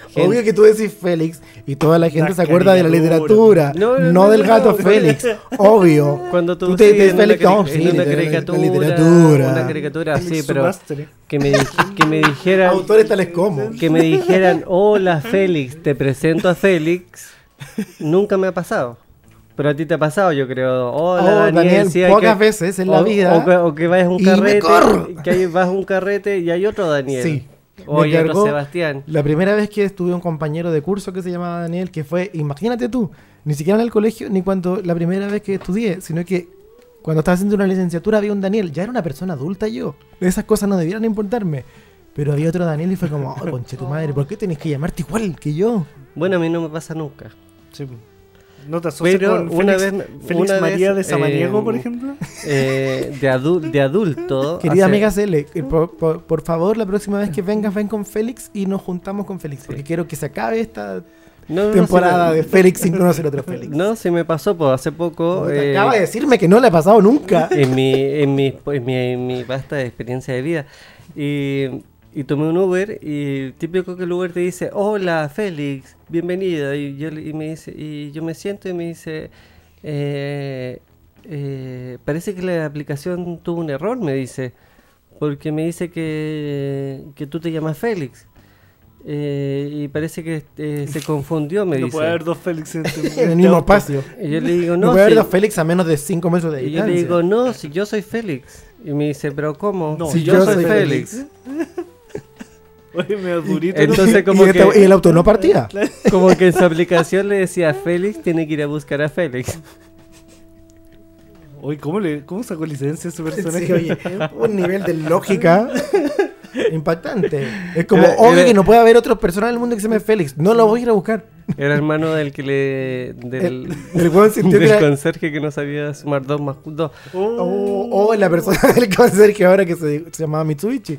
Gente- Obvio que tú decís Félix y toda la gente Las se acuerda de la literatura, caricaturas. no, No, no, no, del no, gato no. Félix, obvio. Cuando tú, Tú te sí, dices en una, Félix, cari- no, en sí, una literatura, caricatura, literatura. una caricatura así, Félix pero Subastre. que me, dij- que me dijeran, Autores tales como. que me dijeran, hola Félix, te presento a Félix, nunca me ha pasado. Pero a ti te ha pasado, yo creo. Hola, Oh, Daniel, Daniel, sí, hay pocas que- veces en la o- vida. O que, o que vayas a un y me carrete, corro. que hay- vas a un carrete y hay otro Daniel. Sí. O Me hay otro cargó Sebastián. La primera vez que estuve un compañero de curso que se llamaba Daniel, que fue, imagínate tú, ni siquiera en el colegio, ni cuando la primera vez que estudié, sino que cuando estaba haciendo una licenciatura había un Daniel, ya era una persona adulta yo. Esas cosas no debieran importarme. Pero había otro Daniel y fue como, oh, conche tu madre, ¿por qué tenés que llamarte igual que yo? Bueno, a mí no me pasa nunca. Sí, po. ¿No te asocias Pero con una Félix, vez- Félix una María vez, de Samaniego, eh, por ejemplo? Eh, de, adu- de adulto. Querida hace- amiga Cele, eh, por, por- por favor, la próxima vez que vengas, ven con Félix y nos juntamos con Félix. Porque quiero que se acabe esta No, no, temporada sí me- de Félix sin conocer otro Félix. No, sí me pasó, pues hace poco. Puta, eh, acaba de decirme que no le ha pasado nunca. en mi, en mi, en mi, en mi vasta experiencia de vida. Y, y tomé un Uber y típico que el Uber te dice, hola Félix, bienvenido. Y yo, le- y me dice, y yo me siento y me dice, eh, eh, parece que la aplicación tuvo un error, me dice, porque me dice que, que tú te llamas Félix. Eh, y parece que eh, se confundió, me No dice. puede haber dos Félix en, tu- En el mismo auto. espacio. Y yo le digo, No, no, puede haber si- dos Félix a menos de cinco metros de y yo distancia. le digo, no, si yo soy Félix. Y me dice, pero ¿cómo? No, si si yo, yo soy soy Félix. Oye, me durito. Entonces, y, como y este- que- y el auto no partía. Como que en su aplicación le decía, Félix tiene que ir a buscar a Félix. Oye, ¿cómo, le, ¿cómo sacó licencia ese personaje? Sí, oye, un nivel de lógica impactante. Es como, Era- obvio era- que no puede haber otra persona en el mundo que se llame Félix. No lo voy a ir a buscar. Era hermano del que le... del, El, el weón sintió que del era... conserje que no sabía sumar dos más dos. Oh, oh, la persona del conserje ahora que se, se llamaba Mitsubishi.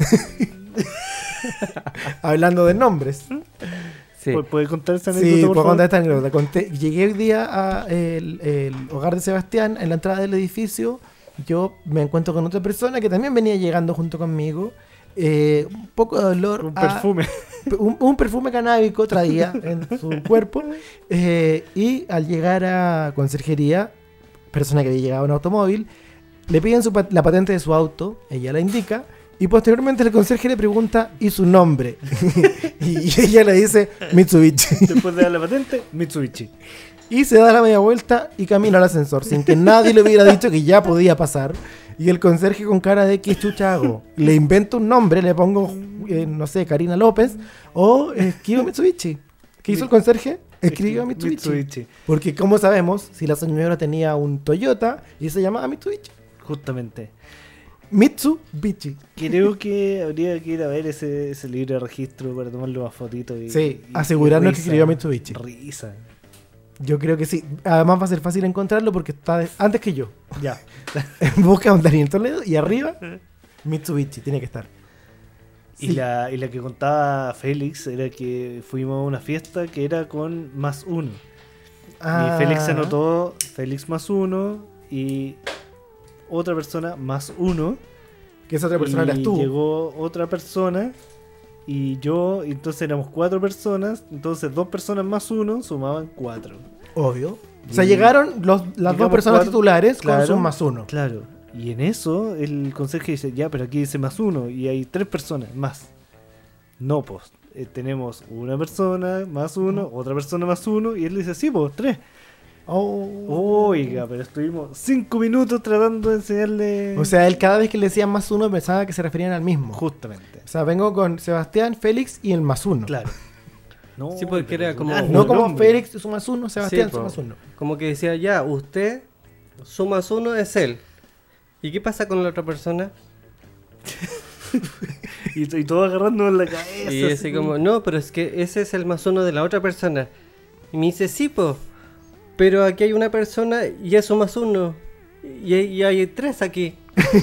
Hablando de nombres. Sí. ¿Puede- ¿Puede contar esa anécdota, Sí, por puedo favor? contar esta anécdota. Conté- llegué hoy día al el, el hogar de Sebastián, en la entrada del edificio. Yo me encuentro con otra persona que también venía llegando junto conmigo. Eh, un poco de olor Un a- perfume. un, un perfume canábico traía en su cuerpo. Eh, y al llegar a conserjería, persona que había llegado en automóvil, le piden su pat- la patente de su auto, ella la indica, y posteriormente el conserje le pregunta y su nombre. y ella le dice Mitsubishi. Después de dar la patente, Mitsubishi. Y se da la media vuelta y camina al ascensor, sin que nadie le hubiera dicho que ya podía pasar. Y el conserje con cara de ¿qué chucha hago? Le invento un nombre, le pongo, eh, no sé, Karina López, o escribo Mitsubishi. ¿Qué hizo el conserje? Escribió Mitsubishi. Mitsubishi. Porque como sabemos, si la señora tenía un Toyota y se llamaba Mitsubishi. Justamente. Mitsubishi. Creo que habría que ir a ver ese, ese libro de registro para tomarle una fotito. Y, Sí, y- asegurarnos y que risa, escribió Mitsubishi. Risa. Yo creo que sí. Además va a ser fácil encontrarlo porque está de- antes que yo. Ya. Busca un Daniel Toledo y arriba Mitsubishi, tiene que estar. Y, Sí. la, y la que contaba Félix era que fuimos a una fiesta que era con más uno. Ah. Y Félix se anotó Félix más uno y otra persona más uno. Que esa otra persona y eras tú. llegó otra persona y yo, y entonces éramos cuatro personas, entonces dos personas más uno sumaban cuatro. Obvio. O sea, Y- llegaron los, las dos Llegamos personas cuatro, titulares claro. con su más uno. Claro. Y en eso el conserje dice, ya, pero aquí dice más uno y hay tres personas más. No, pues, eh, tenemos una persona más uno, otra persona más uno, y él dice, sí, pues, tres. Oh. Oiga, pero estuvimos cinco minutos tratando de enseñarle... O sea, él cada vez que le decían más uno pensaba que se referían al mismo. Justamente. O sea, vengo con Sebastián, Félix y el más uno. Claro. No, Sí, porque era como- ah, No como hombre. Félix su más uno, Sebastián Sí, su po. más uno. Como que decía, ya, usted, su más uno es él. ¿Y qué pasa con la otra persona? Y, y todo agarrando en la cabeza. Y así como, no, pero es que ese es el más uno de la otra persona. Y me dice, sí, po, pero aquí hay una persona y es su más uno. Y hay, y hay tres aquí.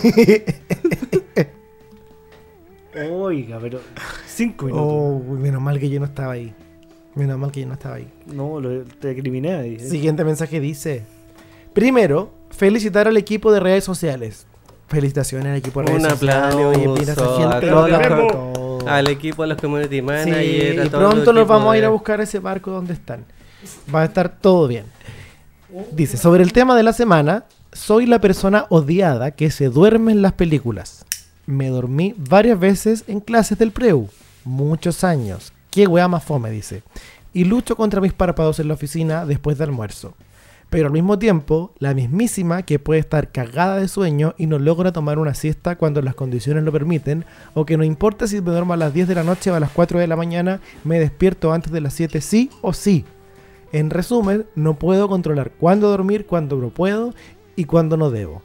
Oiga, pero cinco minutos. Oh, uy, menos mal que yo no estaba ahí. Menos mal que yo no estaba ahí. No, lo, te criminé ahí. ¿eh? Siguiente mensaje dice: primero, felicitar al equipo de redes sociales. Felicitaciones al equipo de redes Un sociales. aplauso Oye, mira esa a gente todos loca. los- Todo. Al equipo, a los community managers. Sí, a y todo el pronto los equipo vamos a ir de- a buscar a ese barco donde están. Va a estar todo bien. Dice, sobre el tema de la semana, soy la persona odiada que se duerme en las películas. Me dormí varias veces en clases del preu. Muchos años. Qué weá más fome, dice. Y lucho contra mis párpados en la oficina después de almuerzo. Pero al mismo tiempo, la mismísima que puede estar cagada de sueño y no logra tomar una siesta cuando las condiciones lo permiten, o que no importa si me duermo a las diez de la noche o a las cuatro de la mañana, me despierto antes de las siete sí o sí. En resumen, no puedo controlar cuándo dormir, cuándo no puedo y cuándo no debo.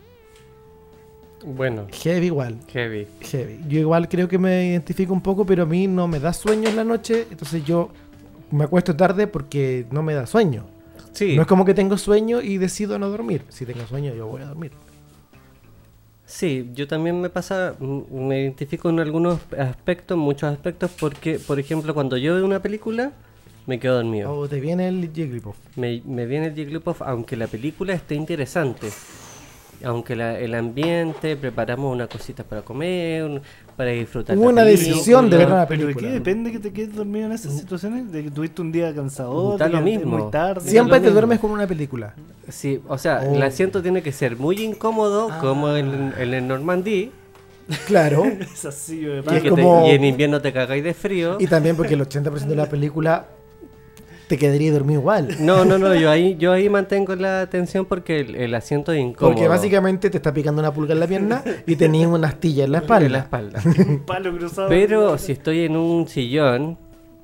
Bueno, Heavy igual, heavy. heavy. Yo igual creo que me identifico un poco, pero a mí no me da sueño en la noche, entonces yo me acuesto tarde porque no me da sueño. Sí. No es como que tengo sueño y decido no dormir. Si tengo sueño, yo voy a dormir. Sí, yo también me pasa, m- me identifico en algunos aspectos, muchos aspectos, porque, por ejemplo, cuando yo veo una película, me quedo dormido. O te viene el Jigglypuff. Me, me viene el Jigglypuff, aunque la película esté interesante. Aunque la- el ambiente, preparamos una cosita para comer, un- para disfrutar. Hubo la una película. decisión de ver una Pero ¿de película. qué depende que te quedes dormido en esas situaciones? ¿De que tuviste un día cansador? Da de lo que mismo. muy tarde? Siempre lo te mismo. duermes con una película. Sí, o sea, Oh. el asiento tiene que ser muy incómodo, como en, en el Normandí, Claro. Es así, me Y y, pasa. es que como- te- y en invierno te cagáis de frío. Y también porque el ochenta por ciento de la película te quedaría dormido igual. No, no, no, yo ahí, yo ahí mantengo la atención porque el, el asiento es incómodo. Porque básicamente te está picando una pulga en la pierna y tenías una astilla en la en la espalda. espalda. Un palo cruzado. Pero si estoy en un sillón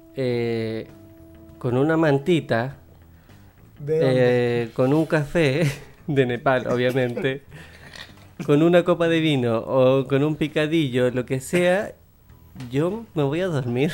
eh, con una mantita, ¿De dónde? eh, con un café de Nepal, obviamente, con una copa de vino o con un picadillo, lo que sea, yo me voy a dormir.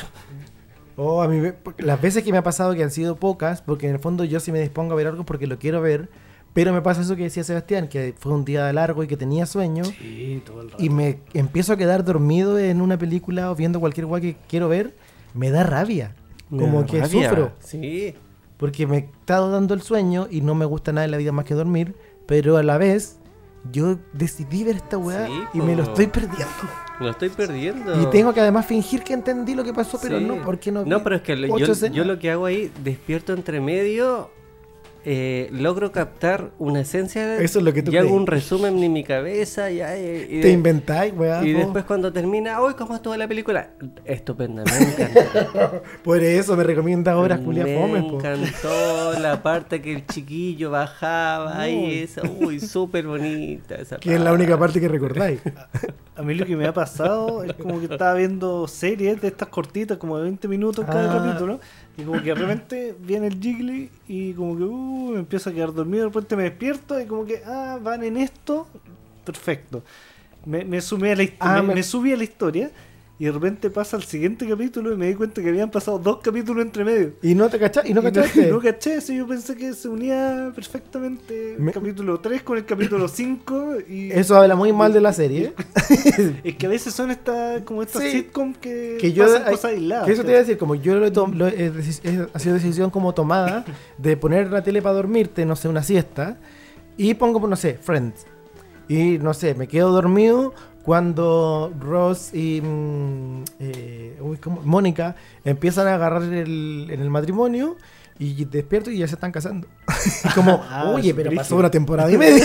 Oh, a mí me- porque las veces que me ha pasado que han sido pocas, porque en el fondo yo sí me dispongo a ver algo porque lo quiero ver, pero me pasa eso que decía Sebastián, que fue un día largo y que tenía sueño, Sí, todo el rato. y me empiezo a quedar dormido en una película o viendo cualquier guay que quiero ver, me da rabia. Me Como da que rabia. sufro. Sí. Porque me he estado dando el sueño y no me gusta nada en la vida más que dormir, pero a la vez yo decidí ver esta weá Sí, y me lo po. estoy perdiendo. Lo estoy perdiendo. Y tengo que además fingir que entendí lo que pasó, pero Sí. no, porque no. No, vi pero es que lo- ocho yo, escenas. yo lo que hago ahí, despierto entre medio, eh, logro captar una esencia Eso es lo que tú y hago crees. un resumen en mi cabeza y, ay, y, Te de- inventáis, weá. y po. después cuando termina, uy, ¿cómo estuvo la película? Estupenda, me encantó. Por eso me recomienda obras Julia me Fome, po. encantó la parte que el chiquillo bajaba y esa, uy, súper bonita esa Que es la única parte que recordáis. A mí lo que me ha pasado es como que estaba viendo series de estas cortitas, como de veinte minutos cada Ah. capítulo, y como que de repente viene el Jiggly y como que uh, me empiezo a quedar dormido, de repente me despierto y como que, ah, van en esto, perfecto. Me, me sumé a la histo- Ah, me, me- me subí a la historia y de repente pasa al siguiente capítulo y me di cuenta que habían pasado dos capítulos entre medio. ¿Y no te cachai? ¿Y no Y no, cachaste? no caché eso, yo pensé que se unía perfectamente el Me- capítulo tres con el capítulo cinco y... Eso habla muy mal de la serie. Es que a veces son estas como estas Sí. sitcom que, Que yo, pasan ay, cosas aisladas. que eso te iba a decir, como yo lo he, tom- lo he deci- he- ha sido decisión como tomada de poner la tele para dormirte, no sé, una siesta, y pongo, no sé, Friends. Y no sé, me quedo dormido cuando Ross y mm, eh, uy, ¿cómo? Mónica empiezan a agarrar el, en el matrimonio y despierto y ya se están casando. Y como, Ah, oye, pero brígido. pasó una temporada y media.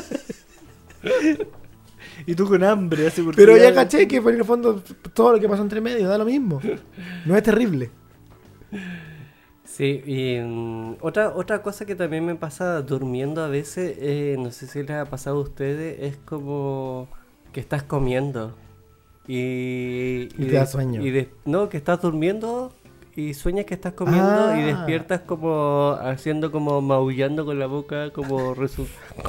Y tú con hambre, así porque Pero ya caché que por el fondo todo lo que pasó entre medio da lo mismo. No es terrible. Sí, y mm, otra, otra cosa que también me pasa durmiendo a veces, eh, no sé si les ha pasado a ustedes, es como que estás comiendo y... Y te da sueño. y de- no, que estás durmiendo y sueñas que estás comiendo Ah. y despiertas como haciendo como maullando con la boca, como resu-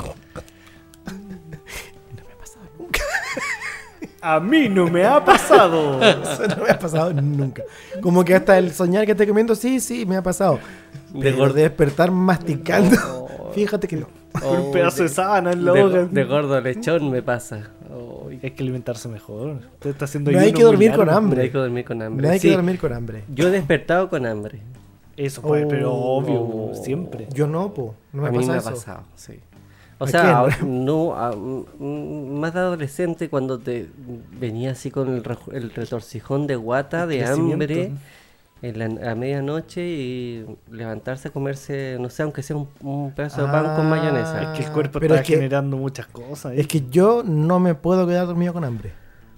A mí no me ha pasado. Eso no me ha pasado nunca. Como que hasta el soñar que esté comiendo, sí, sí, me ha pasado. De Pero gordo. de despertar masticando, Oh. fíjate que no. Con un Oh, pedazo de sábana en la de, boca. de gordo lechón me pasa. Oh, Hay que alimentarse mejor. Usted está haciendo No hay ayuno que muy dormir con largo. hambre. hay que dormir con hambre. No hay Sí, que dormir con hambre. yo he despertado con hambre. Eso, pues, pero Oh. obvio, siempre. Yo no, po. No me a mí pasa me ha eso. pasado, sí. O ¿A sea, quién? no, a- mm, más de adolescente cuando te venía así con el, rejo- el retorcijón de guata, El de crecimiento. hambre, en la, a medianoche y levantarse a comerse, no sé, aunque sea un, un pedazo de pan con Ah. mayonesa. Es que el cuerpo Pero está es que- generando muchas cosas. ¿eh? Es que yo no me puedo quedar dormido con hambre.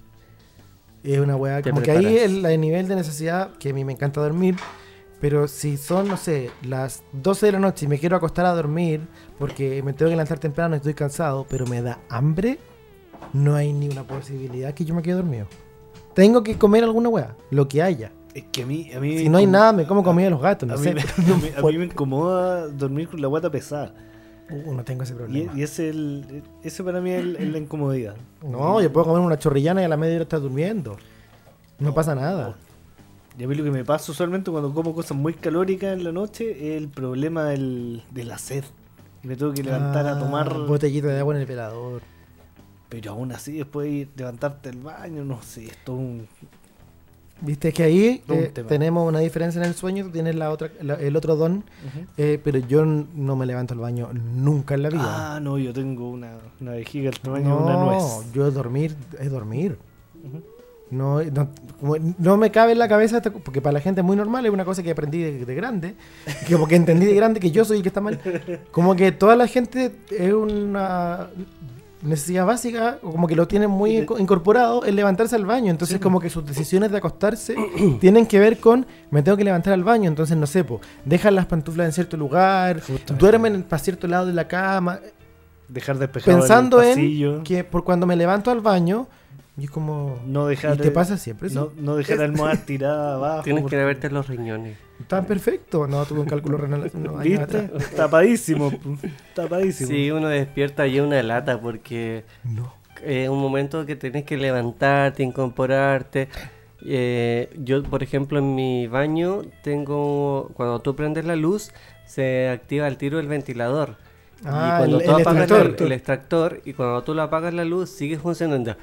Es una weá, Te como que ahí preparas. el, el nivel de necesidad, que a mí me encanta dormir, pero si son, no sé, las doce de la noche y me quiero acostar a dormir porque me tengo que levantar temprano y estoy cansado, pero me da hambre, no hay ni una posibilidad que yo me quede dormido. Tengo que comer alguna weá, lo que haya. Es que a mí, a mí Si no hay incomo- nada, me como comida de los gatos, no a, sé. mí, me, a, mí, a mí me incomoda dormir con la guata pesada. Uh, no tengo ese Y, problema. y ese, el, ese para mí es, el- es la incomodidad. No, yo puedo comer una chorrillana y a la media hora estar durmiendo. No pasa nada. Y a mí lo que me pasa usualmente cuando como cosas muy calóricas en la noche es el problema del, de la sed. Y me tengo que levantar a Ah, tomar. botellita de agua en el velador. Pero aún así, después de ir- levantarte al baño, no sé, es todo un. Viste es que ahí Todo un eh, tema. tenemos una diferencia en el sueño, tú tienes la otra, la- el otro don, Ujú. eh, pero yo n- no me levanto al baño nunca en la vida. Ah, no, yo tengo una, una vejiga del tamaño de una no, nuez. yo dormir es dormir. Ujú. No, no, como no me cabe en la cabeza, esta co- porque para la gente es muy normal, es una cosa que aprendí de, de grande, que como que entendí de grande que yo soy el que está mal. Como que toda la gente es una necesidad básica, o como que lo tienen muy inco- incorporado, el levantarse al baño. Entonces, Sí. como que sus decisiones de acostarse tienen que ver con me tengo que levantar al baño. Entonces, no sé, po, dejan las pantuflas en cierto lugar, Justamente. duermen para cierto lado de la cama, Dejar despejado pensando el en pasillo. que por cuando me levanto al baño, y es como. No dejar, ¿Y te pasa siempre eso? no, no dejar la almohada tirada abajo. Tienes que porque- verte los riñones. Tan perfecto. No, tuve un cálculo renal hace unos años ¿Viste? atrás. Tapadísimo. pu, Tapadísimo. Sí, uno despierta y es una lata porque No. es un momento que tenés que levantarte, incorporarte. Eh, yo, por ejemplo, en mi baño tengo, cuando tú prendes la luz, se activa al tiro el ventilador. Ah, y cuando el- tú el apagas extractor. la- el extractor, y cuando tú lo apagas la luz, sigue funcionando.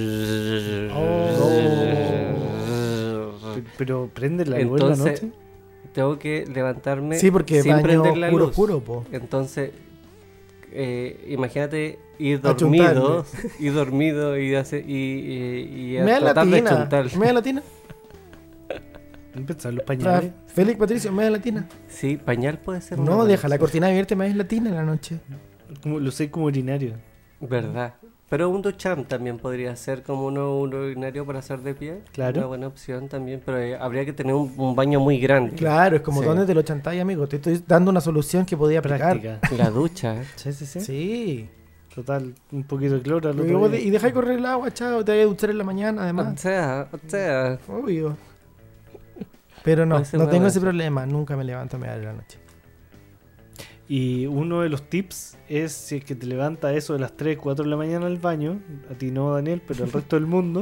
Pe- Pero prende la luz en la Entonces, noche. tengo que levantarme Sí, porque sin baño prender la puro, luz. puro, po. Entonces, eh, imagínate ir Achuntarle. dormido, ir dormido y hacer y, y, y Me da tratar de latina. achuntar. Me da latina. Empezar los Fra- pañales. Félix Patricio, me da latina. Sí, pañal puede ser. una No, buena deja la opción. cortina abierta y me da latina en la noche. Como, lo sé como urinario. Verdad. Pero un ducham también podría ser como uno, un urinario para hacer de pie. Claro. Una buena opción también, pero eh, habría que tener un, un baño muy grande. Claro, es como Sí. donde te lo chantáis, amigo. Te estoy dando una solución que podía aplicar. Práctica. La ducha. Sí, sí, sí. Sí. Total, un poquito de cloro. al Y, otro vos día. de- y dejáis correr el agua, chao. Te vas a duchar en la mañana, O además. sea, o sea. Obvio. Pero no, Puede ser no una tengo buena ese opción. problema. Nunca me levanto a mediar en la noche. Y uno de los tips es si es que te levantas a eso de las tres, cuatro de la mañana al baño, a ti no, Daniel, pero al resto del mundo,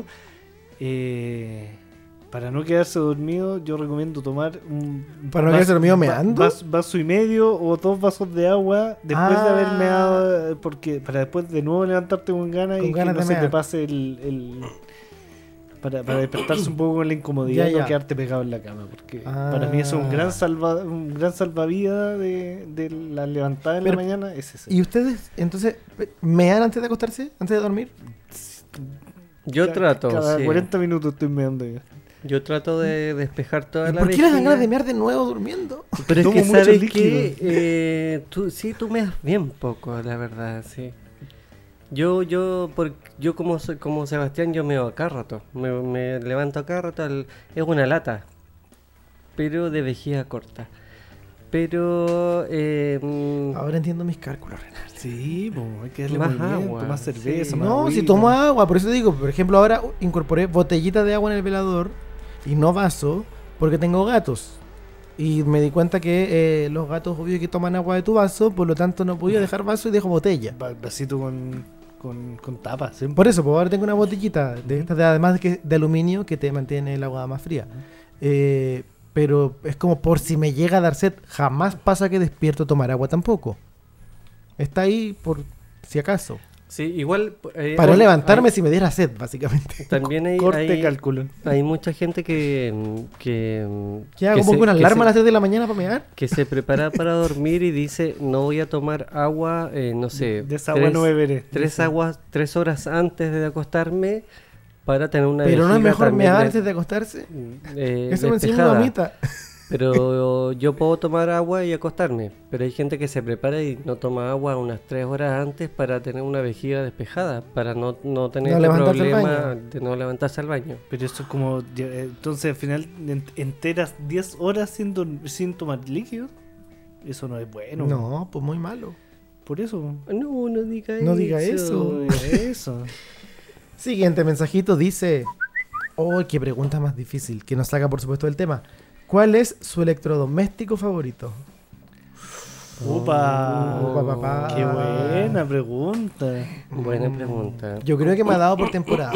eh, para no quedarse dormido, yo recomiendo tomar un ¿Para no quedarse dormido va- meando? vas- vaso y medio o dos vasos de agua después de haber Ah. meado, eh, porque para después de nuevo levantarte con ganas Con y ganas que no de se te mear. pase el... el- para, para despertarse un poco con la incomodidad Ya, y no ya. quedarte pegado en la cama, porque Ah. para mí eso es un gran salva, un gran salvavidas de, de la levantada en Pero- la mañana, es ese. ¿Y ustedes, entonces, mean antes de acostarse? ¿Antes de dormir? Yo Ca- trato, Cada sí. cuarenta minutos estoy meando yo. Yo trato de despejar toda ¿Y la por qué les dan vejiga. ganas de mear de nuevo durmiendo? Pero es Tomo que mucho sabes líquido. que eh, tú, sí, tú me das bien poco, la verdad, sí. Yo, yo, por, yo como soy como Sebastián, yo meo acá rato. Me, me levanto acá rato, al- es una lata, pero de vejiga corta. Pero, eh, mm, Ahora entiendo mis cálculos, Renan. Sí, pues hay que darle Más movimiento, agua, más cerveza, sí. más No, si agüita. tomo agua, por eso digo, por ejemplo, ahora incorporé botellita de agua en el velador y no vaso porque tengo gatos. Y me di cuenta que eh, los gatos, obvio que toman agua de tu vaso, por lo tanto no podía dejar vaso y dejo botella. Va- vasito con, con, con tapa, siempre. Por eso, pues ahora tengo una botellita, de estas de- además de, que, de aluminio, que te mantiene el agua más fría. Eh, pero es como por si me llega a dar sed, jamás pasa que despierto a tomar agua tampoco. Está ahí por si acaso. Sí, igual... eh, Para hay- levantarme hay- si me diera sed, básicamente. También hay, Corte hay, cálculo. hay mucha gente que... que, ¿Qué hago? que ¿Pongo se- una que alarma se- a las tres de la mañana para mear? que se prepara para dormir y dice, no voy a tomar agua, eh, no sé, De esa agua no beberé. tres Dice. aguas, tres horas antes de acostarme para tener una Pero no es vejiga mejor también mear de- antes de acostarse. eh, Eso me enseñó mi despejada. mamita. Pero yo puedo tomar agua y acostarme, pero hay gente que se prepara y no toma agua unas tres horas antes para tener una vejiga despejada, para no, no tener No este levantarse al problema baño. de no levantarse al baño. Pero eso es como. eh, Entonces al final en- enteras diez horas sin, dorm- sin tomar líquido. Eso no es bueno. No, pues muy malo. Por eso. No, no diga No eso. diga eso. Eso. Siguiente mensajito dice... Oh, qué pregunta más difícil, que nos saca por supuesto del tema. ¿Cuál es su electrodoméstico favorito? Opa. Opa, papá. Qué buena pregunta. Buena pregunta. Yo creo que me ha dado por temporada.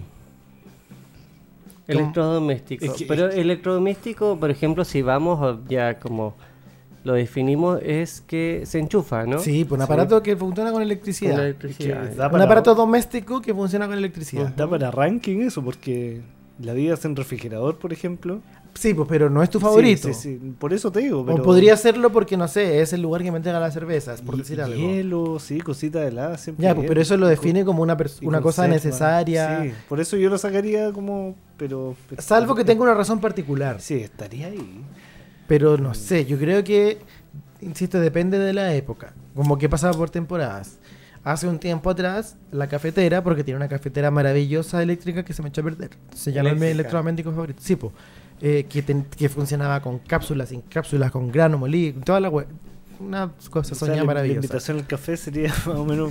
Electrodoméstico. Es que- Pero electrodoméstico, por ejemplo, si vamos a- ya como lo definimos, es que se enchufa, ¿no? Sí, pues un aparato que funciona con electricidad. Con electricidad. Es que da Un para- aparato doméstico que funciona con electricidad. Da para ranking eso, porque la vida es en refrigerador, por ejemplo. Sí, pues, pero no es tu favorito. Sí, sí, sí. Por eso te digo. Pero O podría serlo porque, no sé, es el lugar que me entrega las cervezas, por y- decir y algo. hielo, sí, cositas heladas. Siempre Ya, pues, hielo. pero eso lo define como una, pers- Y una cosa conserva. necesaria. Sí, por eso yo lo sacaría como. Pero. Salvo que tenga una razón particular. Sí, estaría ahí. Pero no sé, yo creo que, insisto, depende de la época. Como que pasaba por temporadas. Hace un tiempo atrás, la cafetera, porque tiene una cafetera maravillosa eléctrica que se me echó a perder. Se llama mi Eléctrica. electrodoméstico favorito. Sí, po. Eh, que, ten- que funcionaba con cápsulas, sin cápsulas, con grano molido, toda la web. Una cosa O sea, soñada la, la maravillosa. invitación al café sería más o menos.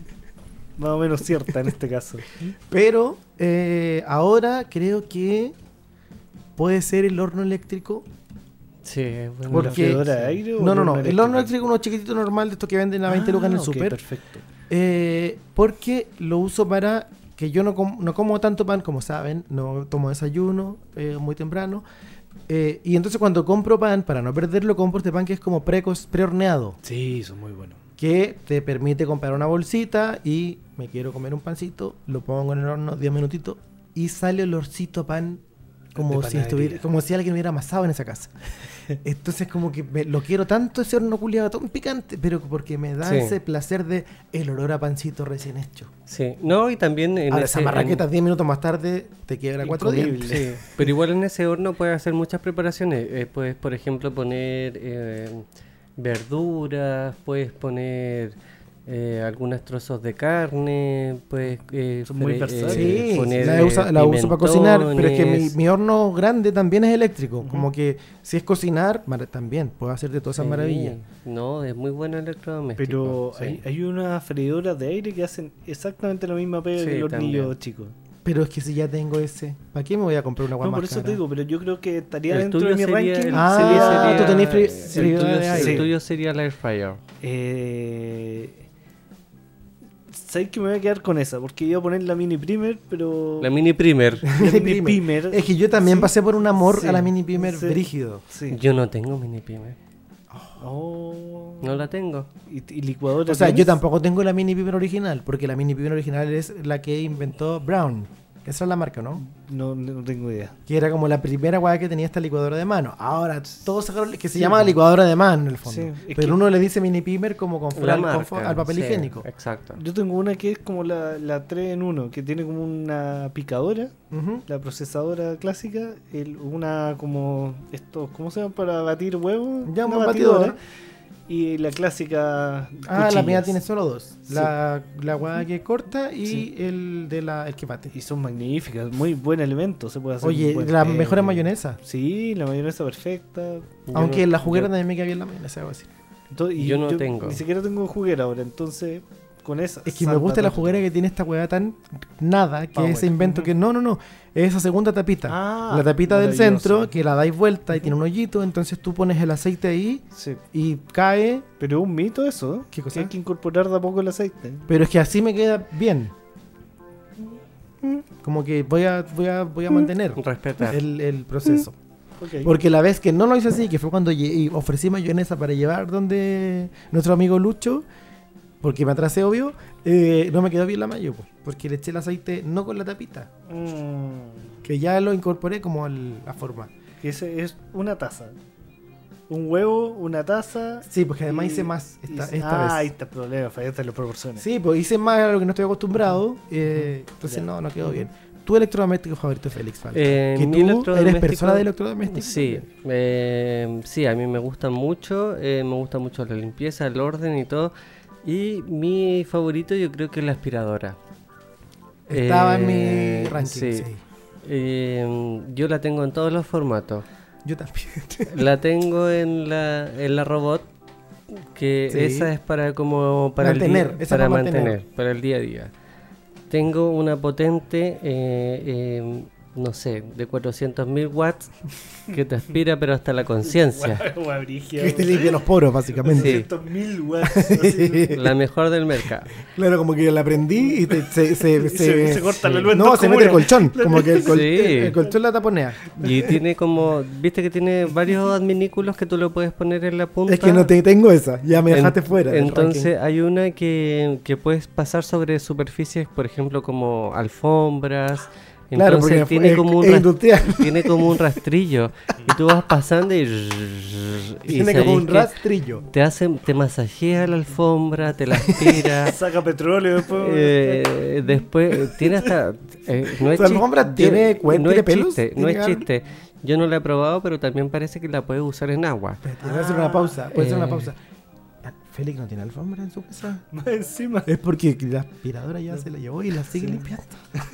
más o menos cierta en este caso. Pero eh, ahora creo que puede ser el horno eléctrico. Sí, es bueno. Porque- ¿La freidora de aire o No, no, no. horno El horno eléctrico, uno chiquitito normal, de estos que venden a veinte lucas en el Ah, ok, super. Perfecto. Eh, porque lo uso para que yo no, com- no como tanto pan, como saben, no tomo desayuno eh, muy temprano. Eh, y entonces cuando compro pan, para no perderlo, compro este pan que es como precos- prehorneado, Sí, son muy buenos. que te permite comprar una bolsita y me quiero comer un pancito, lo pongo en el horno diez minutitos y sale olorcito a pan como De si, panadería. estuviera, como si alguien hubiera amasado en esa casa. Entonces como que me- lo quiero tanto ese horno culiado tan picante, pero porque me da Sí. ese placer de el olor a pancito recién hecho. Sí, no, y también en Ahora ese... esa marraqueta en- diez minutos más tarde te quiebra cuatro Incomible. dientes. Sí, pero igual en ese horno puedes hacer muchas preparaciones. Eh, puedes, por ejemplo, poner eh, verduras, puedes poner eh, algunos trozos de carne, puedes eh, Son muy fre- versátiles. Sí, poner, la, eh, usa- la uso para cocinar, pero es que mi, pimentones. mi horno grande también es eléctrico. Ujú. Como que si es cocinar, mar- también puedo hacer de todas esas Sí, maravillas. No, es muy bueno el electrodoméstico. Pero sí. hay, hay unas freidoras de aire que hacen exactamente la misma pega Sí, que el hornillo también. chico. Pero es que si ya tengo ese, ¿para qué me voy a comprar una No, guapa por más eso cara? te digo, pero yo creo que estaría El dentro tuyo de mi sería ranking. el- Ah, sería- tú tenés fri- el freidora tuyo, de el aire. tuyo sería el air fryer. Eh, Sabes que me voy a quedar con esa, porque iba a poner la mini primer, pero. La mini primer. la mini primer. Es que yo también Sí. pasé por un amor Sí. a la mini primer Sí. brígido. Sí. Yo no tengo mini primer. Oh. No la tengo. ¿Y, y licuadora? O sea, yo tienes? tampoco tengo la mini primer original, porque la mini primer original es la que inventó Brown. Esa es la marca, ¿no? No, no tengo idea. Que era como la primera weá que tenía esta licuadora de mano. Ahora todos sacaron que se Sí, llama po. licuadora de mano en el fondo. Sí, es Pero que- uno le dice mini primer como con La fral- marca, con fo- al papel sí, higiénico. Exacto. Yo tengo una que es como la, la tres en uno, que tiene como una picadora, Ujú. la procesadora clásica, el, una como estos, ¿cómo se llama? Para batir huevos. Ya, un una batidor. batidora. Y la clásica. Ah, la cuchillas. mía tiene solo dos. Sí. La, la weá que corta y Sí. el de la el que bate. Y son magníficas, muy buen elemento. Se puede hacer Oye, un buen la té. mejor es mayonesa. Sí, la mayonesa perfecta. Yo Aunque no- en la juguera yo- también me queda bien la mayonesa, algo así. Ento- y Yo no tengo. Ni siquiera tengo juguera ahora, entonces con esa. Es que me salva gusta la todo. juguera que tiene esta weá tan nada, que Power. es ese invento Ujú. que no, no, no, es esa segunda tapita. Ah, la tapita del maravilloso. centro, que la dais vuelta y tiene un hoyito, entonces tú pones el aceite ahí Sí. y cae, Pero es un mito eso. ¿eh? ¿Qué cosa? Que hay que incorporar de a poco el aceite. pero es que así me queda bien. Como que voy a, voy a, voy a mantener Respetar. el, el proceso. Ok. Porque la vez que no lo hice así, que fue cuando lle- y ofrecí mayonesa para llevar donde nuestro amigo Lucho, porque me atrasé, obvio, eh, no me quedó bien la mayo, po, porque le eché el aceite no con la tapita, Mm, que ya lo incorporé como al- la forma. que ese es una taza. Un huevo, una taza. Sí, porque además y- hice más esta, y- esta ah, ahí vez. está el problema, fallaste las proporciones. Sí, pues hice más a lo que no estoy acostumbrado, eh, entonces Ya. no, no quedó bien. ¿Tu electrodoméstico favorito, Félix? Falta? Eh, que mi tú eres electrodoméstico- persona de electrodomésticos. Sí, eh, sí, a mí me gusta mucho, eh, me gusta mucho la limpieza, el orden y todo. Y mi favorito yo creo que es la aspiradora. Estaba en Eh, mi ranking, sí. sí. Eh, yo la tengo en todos los formatos. Yo también. La tengo en la, en la robot, que Sí. esa es para como para Mantener, el día, esa para para mantener. mantener, para el día a día. Tengo una potente, eh, eh, no sé, de cuatrocientos mil watts que te aspira pero hasta la conciencia. Guau, brígido. Que te limpia los poros, básicamente. Sí. doscientos mil watts. así. La mejor del mercado. Claro, como que la prendí y te- se, se, se- se corta la luz en No, dos se mete el comunas. colchón. Como que el, col- Sí. el colchón la taponea. Y tiene como, viste que tiene varios adminículos que tú lo puedes poner en la punta. Es que no te tengo esa. Ya me dejaste En- fuera. del Entonces hay una que, que puedes pasar sobre superficies, por ejemplo, como alfombras. Claro, Entonces porque tiene es- como un es ras- industrial. tiene como un rastrillo y tú vas pasando y, y Tiene como sabéis un que rastrillo. te hace, te masajea la alfombra, te la aspira. Saca petróleo después. Eh, después tiene hasta eh, no es ¿Tu chis- alfombra yo- tiene cuen- no tiene es pelos? chiste, no ¿Tiene es algo? chiste. Yo no la he probado, pero también parece que la puedes usar en agua. Espérate, voy a hacer una pausa. Voy a hacer una Eh. pausa. Ah, Félix no tiene alfombra en su casa. Más encima. Es porque la aspiradora ya se la llevó y la sigue limpiando.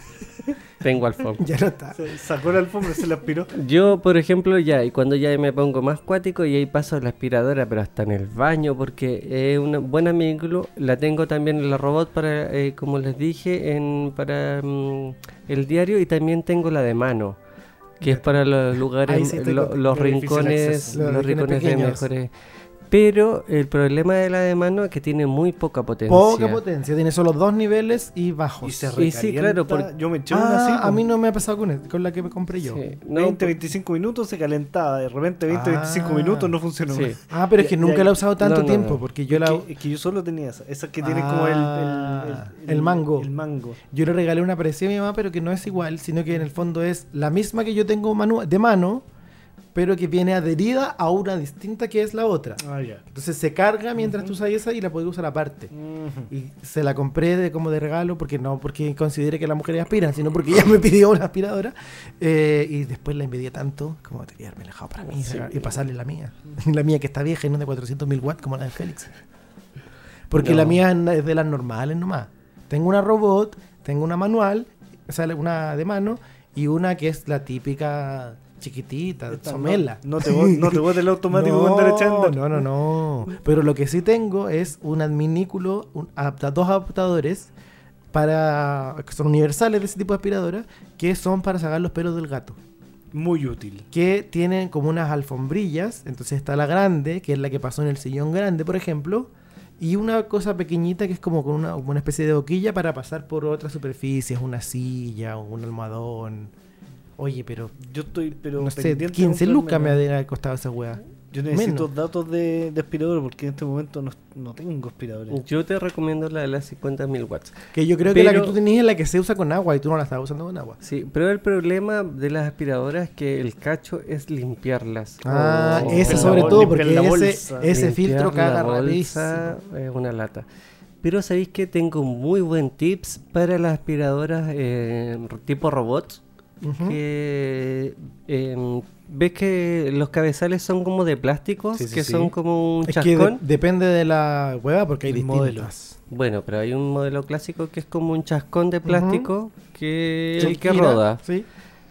Tengo alfombra. Ya no está. Se sacó la alfombra, se la aspiró. Yo, por ejemplo, ya, y cuando ya me pongo más cuático y ahí paso la aspiradora, pero hasta en el baño, porque es una buena vehículo. La tengo también en la robot para, eh, como les dije, en para mm, el diario, y también tengo la de mano, que es para los Ahí lugares, sí estoy lo- con- los de difícil rincones, acceso. Los los rincones rincones de pequeños. mejores. Pero el problema de la de mano es que tiene muy poca potencia. Poca potencia. Tiene solo dos niveles y bajos. Y se Y sí, recalienta. claro, por- Yo me eché una así. Ah, a con mí no me ha pasado con, el- con la que me compré yo. Sí, no, veinte, veinticinco minutos se calentaba. De repente veinte, Ah. veinticinco minutos no funcionó Sí. más. Ah, pero es que Ya- nunca ya- la he usado tanto no, no, tiempo, no. porque yo la... Es que, es que yo solo tenía esa. Esa que tiene como el, Ah, el, el mango. El mango. Yo le regalé una parecida a mi mamá, pero que no es igual, sino que en el fondo es la misma que yo tengo manu- de mano, pero que viene adherida a una distinta que es la otra. Ah, ya. Entonces se carga mientras tú usas esa y la puedes usar aparte. Ujú. Y se la compré de, como de regalo, porque no porque considere que las mujeres aspiran, sino porque ella me pidió una aspiradora. eh, y después la envidié tanto, como te haberme dejado para mí Sí. y pasarle la mía. La mía que está vieja y no de cuatrocientos mil watts como la de Félix. Porque No. la mía es de las normales nomás. Tengo una robot, tengo una manual, o sea, una de mano, y una que es la típica chiquitita, Esta somela. No, no te bo- no te bote el automático no, cuando eres chándal. no, no, no. Pero lo que sí tengo es un adminículo, un adapta- dos adaptadores para que son universales de ese tipo de aspiradora, que son para sacar los pelos del gato. Muy útil. Que tienen como unas alfombrillas. Entonces está la grande, que es la que pasó en el sillón grande, por ejemplo. Y una cosa pequeñita que es como con una, como una especie de boquilla para pasar por otras superficies, una silla o un almohadón. Oye, pero Yo estoy, pero no sé, pendiente de quince comprarme lucas me la- ha de haber costado esa weá. Yo necesito menos. datos de, de aspirador porque en este momento no, no tengo aspiradores. Yo te recomiendo la de las cincuenta mil watts. Que yo creo que la que Pero- tú tenías es la que se usa con agua y tú no la estabas usando con agua. Sí, pero el problema de las aspiradoras es que el cacho es limpiarlas. Ah, O- ese limpiar sobre la todo, bol- porque limpiar la ese, bolsa. ese Limpiar filtro la caga bolsa rapidísimo. es una lata. Pero sabéis que tengo un muy buen tips para las aspiradoras eh, tipo robots. Ujú. Que eh, ves que los cabezales son como de plástico, Sí, sí, que sí. son como un Es que de- chascón. depende de la hueva porque hay El distintas. modelo. Bueno, pero hay un modelo clásico que es como un chascón de plástico que Se el que gira, roda. Sí.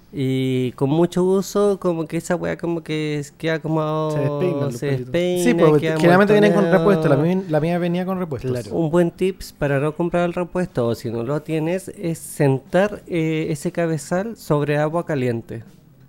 Y con mucho uso, como que esa weá como que es- queda como... Se despeinan los se pelitos. despeina, Sí, pues queda generalmente vienen con amontonado. repuesto. La mía, la mía venía con repuestos. Claro. Un buen tips para no comprar el repuesto, o si no lo tienes, es sentar eh, ese cabezal sobre agua caliente.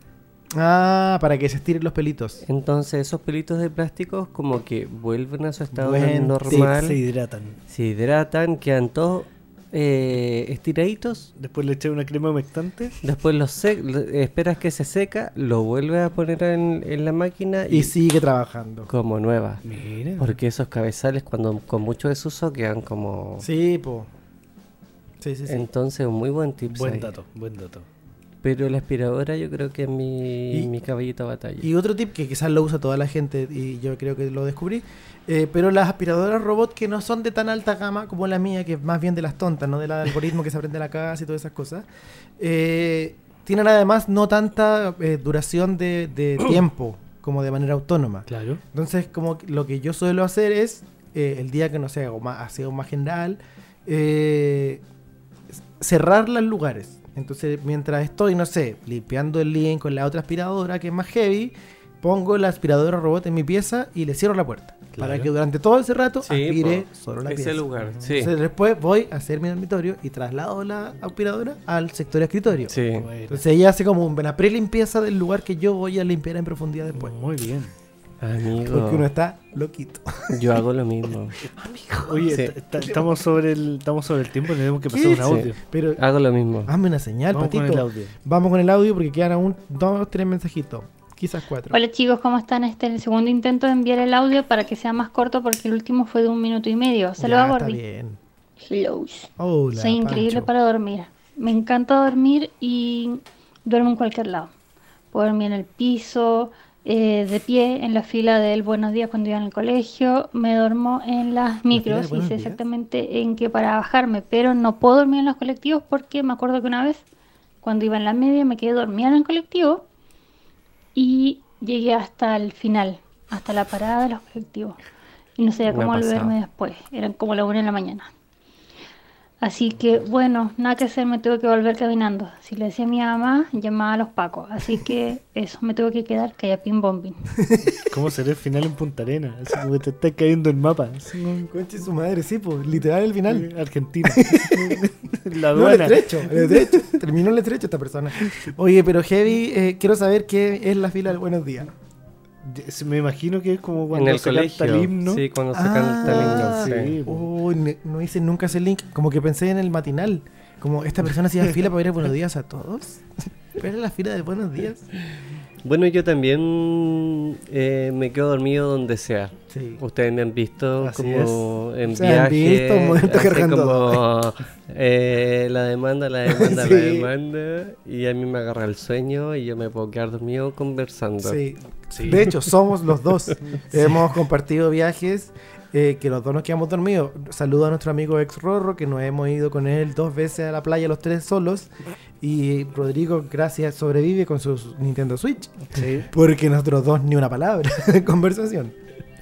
Ah, para que se estiren los pelitos. Entonces esos pelitos de plástico como que vuelven a su estado Buen normal, Se hidratan. se hidratan, quedan todos eh, estiraditos. Después le eché una crema humectante. Después lo sec- lo- esperas que se seca, lo vuelves a poner en, en la máquina y, Y sigue trabajando. como nueva. Mira. Porque esos cabezales cuando con mucho desuso quedan como... Sí, po. Sí, sí, sí. Entonces un muy buen tip. Buen dato, buen dato. Pero la aspiradora yo creo que es mi, Y- mi caballito de batalla. Y otro tip que quizás lo usa toda la gente y yo creo que lo descubrí, eh, pero las aspiradoras robot que no son de tan alta gama como la mía, que es más bien de las tontas, no del algoritmo que se aprende en la casa y todas esas cosas, eh, tienen además no tanta eh, duración de, de tiempo como de manera autónoma. Claro. Entonces, como que lo que yo suelo hacer es, eh, el día que no sé, hago más, aseo más general, eh, cerrar los lugares. Entonces, mientras estoy, no sé, limpiando el living con la otra aspiradora que es más heavy, pongo la aspiradora robot en mi pieza y le cierro la puerta. Claro. Para que durante todo ese rato Sí, aspire po, solo la ese pieza. lugar, sí. Entonces, después voy a hacer mi dormitorio y traslado la aspiradora al sector escritorio. Sí. Bueno, Entonces ella hace como una pre-limpieza del lugar que yo voy a limpiar en profundidad después. muy bien. Amigo, Porque uno está loquito. yo hago lo mismo. Oye, Sí. ta- ta- estamos sobre el estamos sobre el tiempo, tenemos que pasar ¿Qué? un audio. Pero Hago lo mismo. hazme una señal, Vamos con patito. el audio. Vamos con el audio porque quedan aún dos, tres mensajitos. Quizás cuatro. Hola chicos, ¿cómo están? Este es el segundo intento de enviar el audio para que sea más corto porque el último fue de un minuto y medio. Saludos Ya, a está Gordy. bien. Hello. Hola, Soy increíble Pancho. para dormir. Me encanta dormir y duermo en cualquier lado. Puedo dormir en el piso, eh, de pie, en la fila del buenos días cuando iba en el colegio. Me duermo en las fila del micros y buenos sé días? exactamente en qué para bajarme, pero no puedo dormir en los colectivos porque me acuerdo que una vez, cuando iba en la media, me quedé dormida en el colectivo y llegué hasta el final, hasta la parada de los colectivos. Y no sabía Me ha cómo volverme pasado. después. Eran como la una de la mañana. Así que, bueno, nada que hacer, me tuve que volver caminando. Si le decía a mi mamá, llamaba a los pacos. Así que eso, me tuve que quedar callapín bombín. ¿Cómo será el final en Punta Arenas? Así como que te está cayendo el mapa. Así como- Conche su madre, sí, pues, literal el final. Argentina. La No, el aduana. estrecho, el estrecho. Terminó el estrecho esta persona. Oye, pero Heavy, eh, quiero saber qué es la fila del Buenos Días. Se- Me imagino que es como En cuando el se colegio. canta el himno. Sí, cuando se Ah, canta el himno. sí. Sí. Uy, ne- no hice nunca ese link. Como que pensé en el matinal. Como esta persona hacía fila para ver el Buenos Días a todos. ¿Pero la fila del Buenos Días? Bueno, yo también eh, me quedo dormido donde sea. Sí. Ustedes me han visto Así como en Se han viaje, visto momentos así cargando. como eh, la demanda, la demanda, Sí. la demanda, y a mí me agarra el sueño y yo me puedo quedar dormido conversando. Sí. Sí. De hecho, somos los dos. Hemos compartido viajes eh, que los dos nos quedamos dormidos. Saludo a nuestro amigo ex Rorro, que nos hemos ido con él dos veces a la playa, los tres solos. Y Rodrigo, gracias, sobrevive con su Nintendo Switch. Sí. Porque nosotros dos ni una palabra de conversación.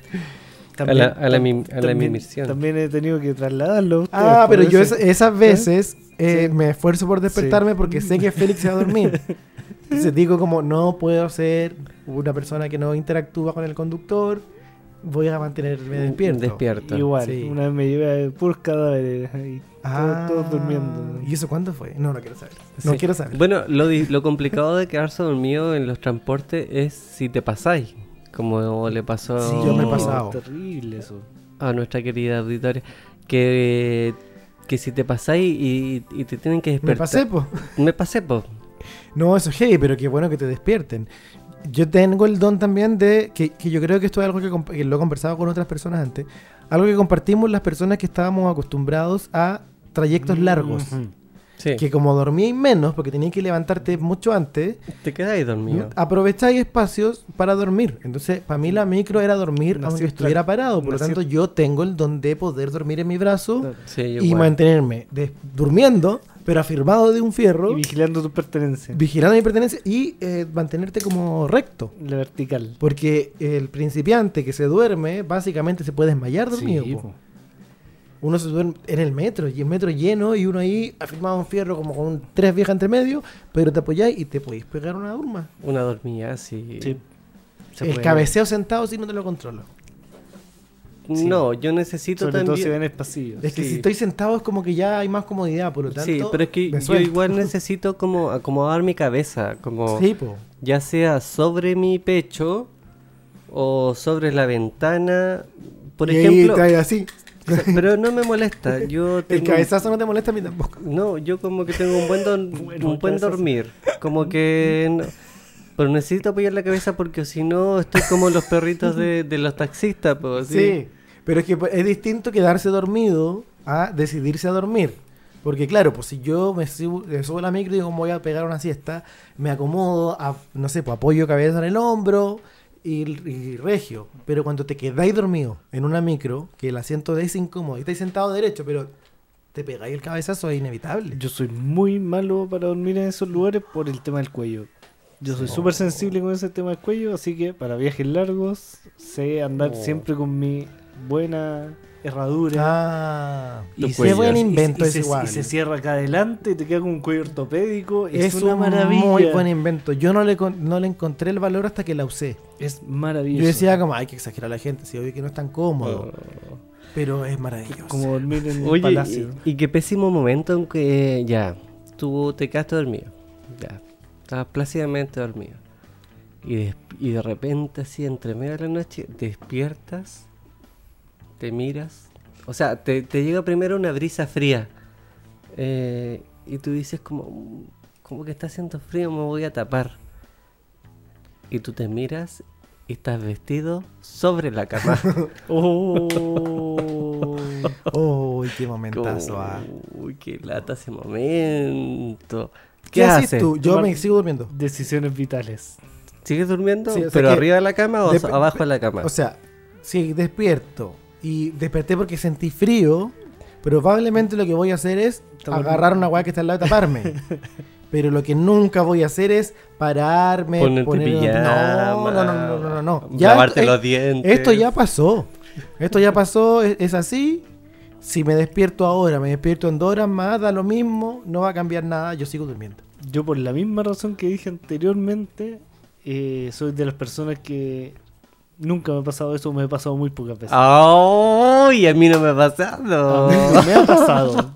A la- a la mi- a la también, misión. también he tenido que trasladarlo a ustedes. Ah, por pero yo eso. esa- esas veces eh, Sí. me esfuerzo por despertarme porque sé que Félix se va a dormir. Entonces digo como no puedo ser una persona que no interactúa con el conductor, voy a mantenerme despierto. Despierto. Igual, Sí. una vez me llevé a puros cadáveres ahí, Ah, todos, todos durmiendo. ¿Y eso cuándo fue? No, no quiero saber. No Sí. quiero saber. Bueno, lo, di- lo complicado de quedarse dormido en los transportes es si te pasáis, como le pasó Sí, yo me he Oh, pasado. terrible eso. a nuestra querida auditoria, que, que si te pasáis y, y te tienen que Me despertar. pasé, pues. Me pasé, po. No, eso es heavy, pero qué bueno que te despierten. Yo tengo el don también de, que, que yo creo que esto es algo que, comp- que lo he conversado con otras personas antes, algo que compartimos las personas que estábamos acostumbrados a trayectos largos. Ujú. Sí. Que como dormíais menos, porque tenías que levantarte mucho antes, Te quedáis dormido. aprovecháis espacios para dormir. Entonces, para mí la micro era dormir Una aunque siesta- estuviera parado. Por lo una tanto, siesta- yo tengo el don de poder dormir en mi brazo Claro. Sí, yo y igual. mantenerme de- durmiendo, pero afirmado de un fierro, Y vigilando tus pertenencias. vigilando mi pertenencia y eh, mantenerte como recto. La vertical. Porque el principiante que se duerme, básicamente se puede desmayar dormido. Sí, po. po. Uno se duerme en el metro, y el metro lleno, y uno ahí afirmado en un fierro como con tres viejas entre medio, pero te apoyáis y te podéis pegar una durma. Una dormida, sí. Sí. Se El puede. cabeceo sentado si no te lo controlo. No, yo necesito Sobre todo también. si ven el pasillo. Es que Sí. si estoy sentado es como que ya hay más comodidad, por lo tanto. Sí, pero es que me yo suelto. igual necesito como acomodar mi cabeza, como Sí, po. ya sea sobre mi pecho o sobre la ventana. Por y ejemplo, ahí trae así. O sea, pero no me molesta. Yo El tengo... cabezazo no te molesta a mí tampoco. No, yo como que tengo un buen, don- Bueno, un buen cabezazo. dormir. Como que... no- Pero necesito apoyar la cabeza porque si no estoy como los perritos de, de los taxistas. Pues, Sí, pero es que es distinto quedarse dormido a decidirse a dormir. Porque claro, pues si yo me subo, me subo a la micro y digo, voy a pegar una siesta, me acomodo, a, no sé, pues apoyo cabeza en el hombro y, y regio. Pero cuando te quedáis dormido en una micro, que el asiento es incómodo y estáis sentado derecho, pero te pegáis el cabezazo, es inevitable. Yo soy muy malo para dormir en esos lugares por el tema del cuello. Yo soy súper sensible con ese tema del cuello, así que para viajes largos sé andar Oh. siempre con mi buena herradura. Ah, Tu y cuello. qué buen Y- invento y, es se, igual. y se cierra acá adelante y te queda con un cuello ortopédico. Es, Es una un maravilla. muy buen invento. Yo no le, con- no le encontré el valor hasta que la usé. Es maravilloso. Yo decía como, hay que exagerar a la gente, si obvio que no es tan cómodo, Oh. pero es maravilloso. Como dormir en un Oye, palacio. y, y qué pésimo momento en que ya, tú te quedaste dormido. Ya, estabas plácidamente dormido. Y de, y de repente, así, entre medio de la noche, despiertas, te miras. O sea, te, te llega primero una brisa fría. eh, y tú dices como, como que está haciendo frío, me voy a tapar. Y tú te miras y estás vestido sobre la cama. Oh. Uy, qué momentazo. ah. Uy, qué lata ese momento. ¿Qué, ¿Qué haces haces? tú? Yo Tomar- me sigo durmiendo. Decisiones vitales. ¿Sigues durmiendo? Sí, o sea ¿Pero que arriba de la cama o dep- abajo de la cama? O sea, si despierto y desperté porque sentí frío, probablemente lo que voy a hacer es Tomar- agarrar una weá que está al lado y taparme. Pero lo que nunca voy a hacer es pararme, Ponerte poner... pijama, No, no, no, no, no, no, no. lavarte eh, los dientes. Esto ya pasó. Esto ya pasó, es, es así. Si me despierto ahora, me despierto en dos horas más, da lo mismo, no va a cambiar nada, yo sigo durmiendo. Yo por la misma razón que dije anteriormente, eh, soy de las personas que nunca me ha pasado eso, me ha pasado muy pocas veces. ¡Ay! A mí no me ha A pasado. mí no me ha pasado.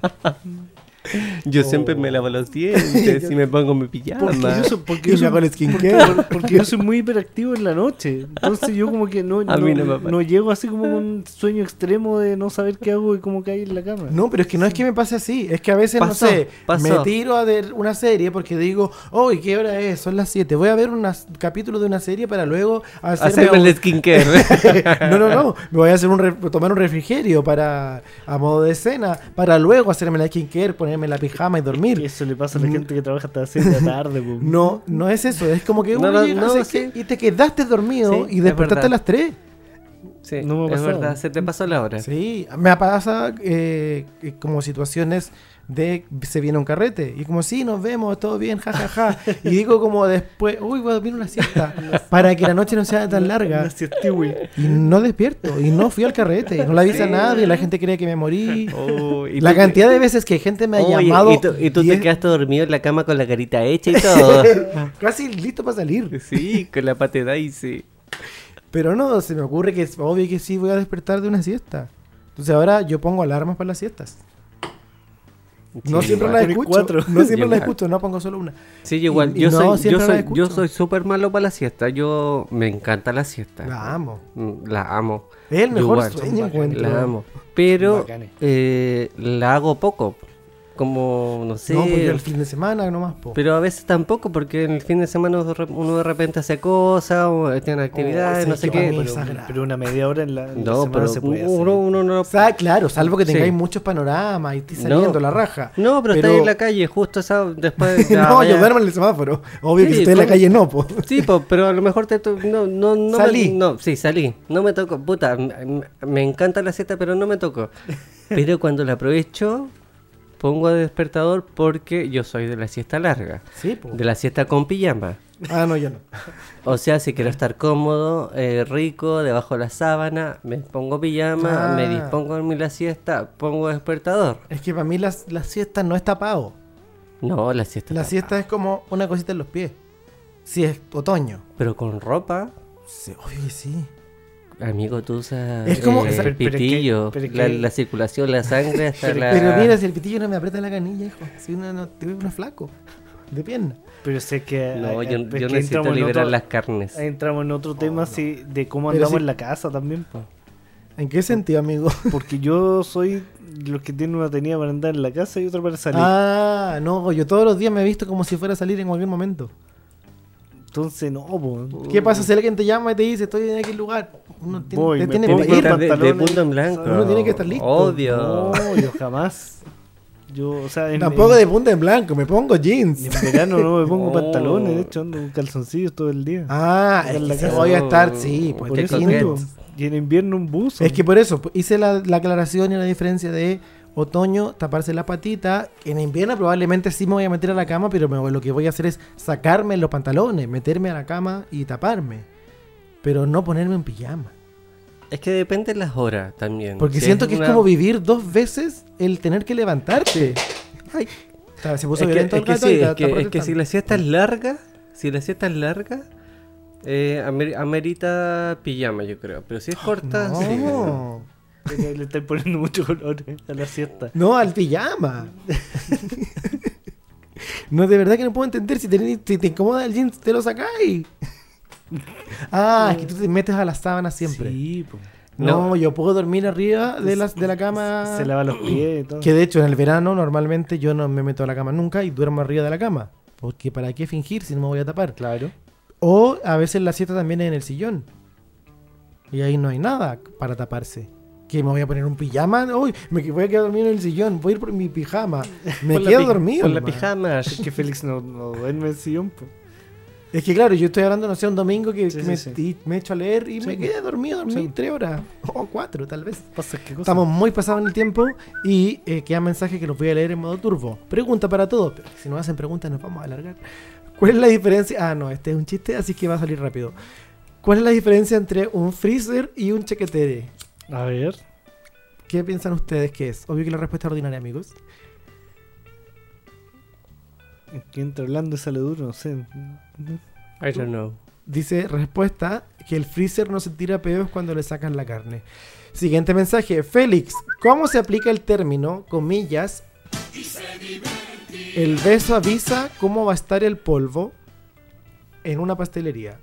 Yo siempre me lavo los dientes y me pongo mi pijama. Porque yo, soy, porque, Y yo soy, me hago el skincare. porque- porque yo soy muy hiperactivo en la noche. Entonces yo como que no, A no, mí no me pasa. no llego así como con un sueño extremo de no saber qué hago y cómo caer en la cama. No, pero es que no es que me pase así, es que a veces, Pasó, no sé, pasó. me tiro a ver una serie porque digo, oh, ¿qué hora es? Son las siete, voy a ver un capítulo de una serie para luego hacerme Hacerme un- el skincare. no, no, no, me voy a hacer un re- tomar un refrigerio para a modo de cena, para luego hacerme la skincare, ponerme la pijama y dormir. Eso le pasa a la gente que trabaja hasta las seis de la tarde. po. No, no es eso, es como que No, uno no, llega, no, ¿sabes sí. qué? Y te quedaste dormido Sí, y es despertaste verdad. a las tres. Sí, No me ha es pasado. verdad, se te pasó la hora. Sí, me ha pasado eh, eh, como situaciones de se viene un carrete y como sí, nos vemos, todo bien, jajaja. Y digo como después, uy, voy a dormir una siesta para que la noche no sea tan larga. Una siestigüey. Y no despierto, y no fui al carrete, y no le avisé a Sí. nadie, la gente cree que me morí. Oh, y La tú- cantidad de veces que gente me ha Oye, llamado y tú, y tú te diez- quedaste dormido en la cama con la carita hecha y todo. casi listo para salir. Sí, con la patedad y sí. Pero no, se me ocurre que es obvio que sí voy a despertar de una siesta. Entonces ahora yo pongo alarmas para las siestas. No Sí, siempre igual. las Poní escucho. cuatro. No siempre Igual. las escucho, no pongo solo una. Sí, igual. Y- y yo no, soy, yo siempre la soy, escucho. yo soy súper malo para la siesta. Yo me encanta la siesta. La amo. Mm, La amo. Es el Yo mejor igual. sueño, encuentro. La amo. Pero Bacanes. eh, la hago poco. Como, no sé. No, porque el fin de semana nomás, po. Pero a veces tampoco, porque en el fin de semana uno de re- uno de repente hace cosas o tiene actividades, sí, no sé que para qué. mí Pero, Exagerado. pero una media hora en la, en la No, semana pero se puede uno, hacer. uno no. O sea, claro, salvo que tengáis Sí. muchos panoramas y estés saliendo No. la raja. No, pero, está en la calle, justo esa, después. ya no, vaya- yo duermo en el semáforo. Obvio que Sí, si estoy en la ¿cómo? calle no, po. Sí, po, pero a lo mejor te to- no, no, no Salí. Me, no, sí, salí. No me tocó. Puta, m- m- me encanta la siesta, pero no me tocó. Pero cuando la aprovecho, pongo a despertador porque yo soy de la siesta larga. Sí, po. De la siesta con pijama. Ah, no, yo no. O sea, si quiero estar cómodo, eh, rico, debajo de la sábana, me pongo pijama, Ah. me dispongo a dormir la siesta, pongo despertador. Es que para mí la, la siesta no es tapado. No, la siesta. La está- siesta es como una cosita en los pies. Si es otoño. Pero con ropa, Sí, obvio que sí. amigo, tú usas Es como- eh, o sea, el pero es que- pitillo, pero es la, que- la circulación, la sangre hasta Pero- la... Pero mira, si el pitillo no me aprieta la canilla, hijo. Si uno no te veo uno flaco. De pierna. Pero sé que. No, eh, yo, es yo que necesito entramos en liberar otro- las carnes. Ahí entramos en otro tema sí, de cómo Pero andamos sí. en la casa también. po. ¿En qué sentido, amigo? Porque yo soy los que tienen una tenida para andar en la casa y otra para salir. Ah, no, yo todos los días me he visto como si fuera a salir en cualquier momento. Entonces, no, po. ¿Qué pasa si alguien te llama y te dice estoy en aquel lugar? Uno tiene, Voy, te me tiene pongo que ir. de, de pantalones. punto en blanco. Uno tiene que estar listo. Odio. No, yo jamás. Yo, o sea, en, Tampoco en- de punta en blanco, me pongo jeans. en verano no me pongo Oh. pantalones, de hecho ando con calzoncillos todo el día. Ah, En es la que casa. voy a estar, sí, pues Por te eso siento. digo, y en invierno un buzo. Es que por eso pues, hice la, la aclaración y la diferencia de otoño, taparse la patita. En invierno probablemente sí me voy a meter a la cama, pero me- lo que voy a hacer es sacarme los pantalones, meterme a la cama y taparme. Pero no ponerme en pijama. Es que depende de las horas también. Porque Si siento que una- es como vivir dos veces el tener que levantarte. Ay, está, se puso Es que, violento es el que gato sí, y está- es que, está es que si protestando. la siesta es larga, si la siesta es larga, eh, amer- amerita pijama, yo creo. Pero si es corta, sí. No, Le, le estáis poniendo mucho color a la siesta. no, al pijama. No, de verdad que no puedo entender. Si te, si te incomoda el jeans, te lo sacáis. Ah, es que tú te metes a las sábanas siempre. Sí, po. No, No. yo puedo dormir arriba de, las, de la cama. Se lava los pies y todo. Que de hecho en el verano normalmente yo no me meto a la cama nunca y duermo arriba de la cama. Porque ¿para qué fingir si no me voy a tapar? Claro. O a veces la siesta también es en el sillón. Y ahí no hay nada para taparse. ¿Que me voy a poner un pijama? Uy, me voy a quedar dormido en el sillón. Voy a ir por mi pijama. Me Por la quedo pi- dormido. Por la nomás. pijama. Es que Félix no, no duerme en el sillón, po. Es que claro, yo estoy hablando, no sé, un domingo que Sí, me, sí, sí. y me echo a leer y Sí. me quedé dormido, dormí Sí. tres horas. O cuatro, tal vez. Pasa qué cosa. Estamos muy pasados en el tiempo y eh, quedan mensajes que los voy a leer en modo turbo. Pregunta para todos, pero si no hacen preguntas nos vamos a alargar. ¿Cuál es la diferencia? Ah, no, este es un chiste, así que va a salir rápido. ¿Cuál es la diferencia entre un freezer y un chequetere? A ver. ¿Qué piensan ustedes que es? Obvio que la respuesta es ordinaria, amigos. Que entra hablando y sale duro, no sé. I don't know. Dice respuesta que el freezer no se tira peos cuando le sacan la carne. Siguiente mensaje. Félix, ¿cómo se aplica el término, comillas, el beso avisa cómo va a estar el polvo en una pastelería?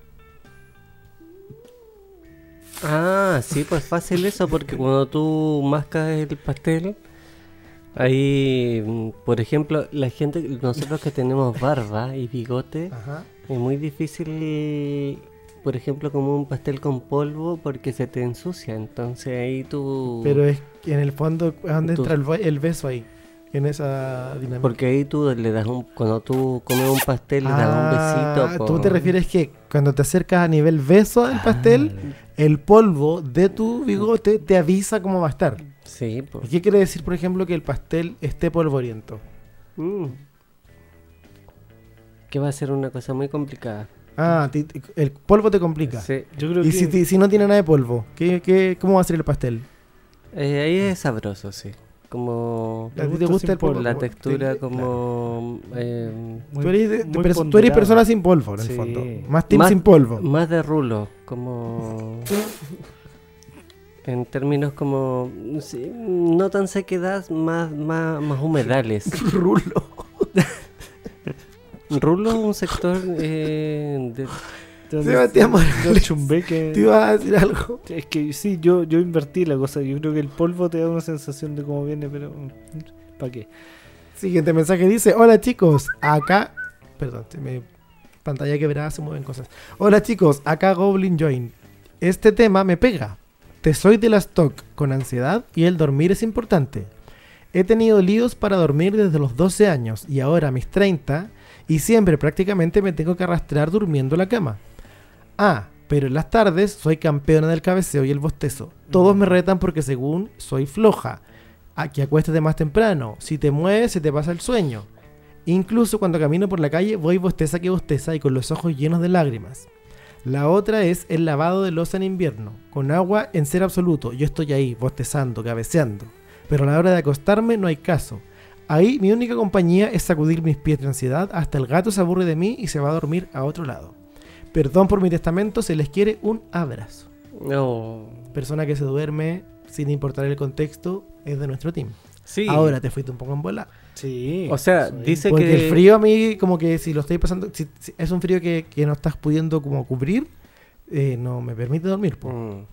Ah, sí, pues fácil eso, porque cuando tú mascas el pastel, ahí, mm, por ejemplo, la gente, nosotros que tenemos barba y bigote, Ajá. es muy difícil, por ejemplo, como un pastel con polvo, porque se te ensucia, entonces ahí tú... Pero es que en el fondo, ¿dónde Tú- entra el, be- el beso ahí? En esa dinámica. Porque ahí tú le das un... Cuando tú comes un pastel, le das un Ah, besito. ¿tú po. te refieres que cuando te acercas a nivel beso del pastel, el polvo de tu bigote te avisa cómo va a estar? Sí, pues. ¿Y qué quiere decir, por ejemplo, que el pastel esté polvoriento? Que va a ser una cosa muy complicada. Ah, ti- ti- el polvo te complica. Sí. Yo creo Y que. si, ti- si no tiene nada de polvo, ¿qué, qué, ¿cómo va a ser el pastel? Eh, ahí es sabroso, sí. Como... ¿A ti gusta te gusta sin el polvo? Por la Te- textura, claro. como... eh, muy- Tú eres, de- muy tú eres- tú eres ponderado. persona sin polvo, en el Sí. fondo. Más team Más- sin polvo. más de rulo, como... En términos como... sí, no tan sequedad, más, más, más humedales. Rulo. Rulo es un sector eh, de... Sebastián Morales. Yo chumbé que- ¿Te ibas a decir algo? Es que sí, yo, yo invertí la cosa. Yo creo que el polvo te da una sensación de cómo viene, pero. ¿Para qué? Siguiente mensaje dice: hola chicos, acá... Perdón, se me... pantalla quebrada, se mueven cosas. Hola chicos, acá Goblin Join. Este tema me pega. Te soy de las T O C con ansiedad y el dormir es importante. He tenido líos para dormir desde los doce años y ahora a mis treinta y siempre prácticamente me tengo que arrastrar durmiendo en la cama. Ah, pero en las tardes soy campeona del cabeceo y el bostezo. Todos me retan porque según soy floja. A que acuéstate más temprano. Si te mueves se te pasa el sueño. Incluso cuando camino por la calle voy bosteza que bosteza y con los ojos llenos de lágrimas. La otra es el lavado de loza en invierno, con agua en cero absoluto. Yo estoy ahí, bostezando, cabeceando. Pero a la hora de acostarme no hay caso. Ahí mi única compañía es sacudir mis pies de ansiedad hasta el gato se aburre de mí y se va a dormir a otro lado. Perdón por mi testamento, se les quiere un abrazo. No. Persona que se duerme sin importar el contexto es de nuestro team. Sí. Ahora te fuiste un poco en bola. Sí. O sea, soy- dice Porque que... el frío a mí, como que si lo estoy pasando, si, si es un frío que, que no estás pudiendo como cubrir, eh, no me permite dormir. Po. Mm.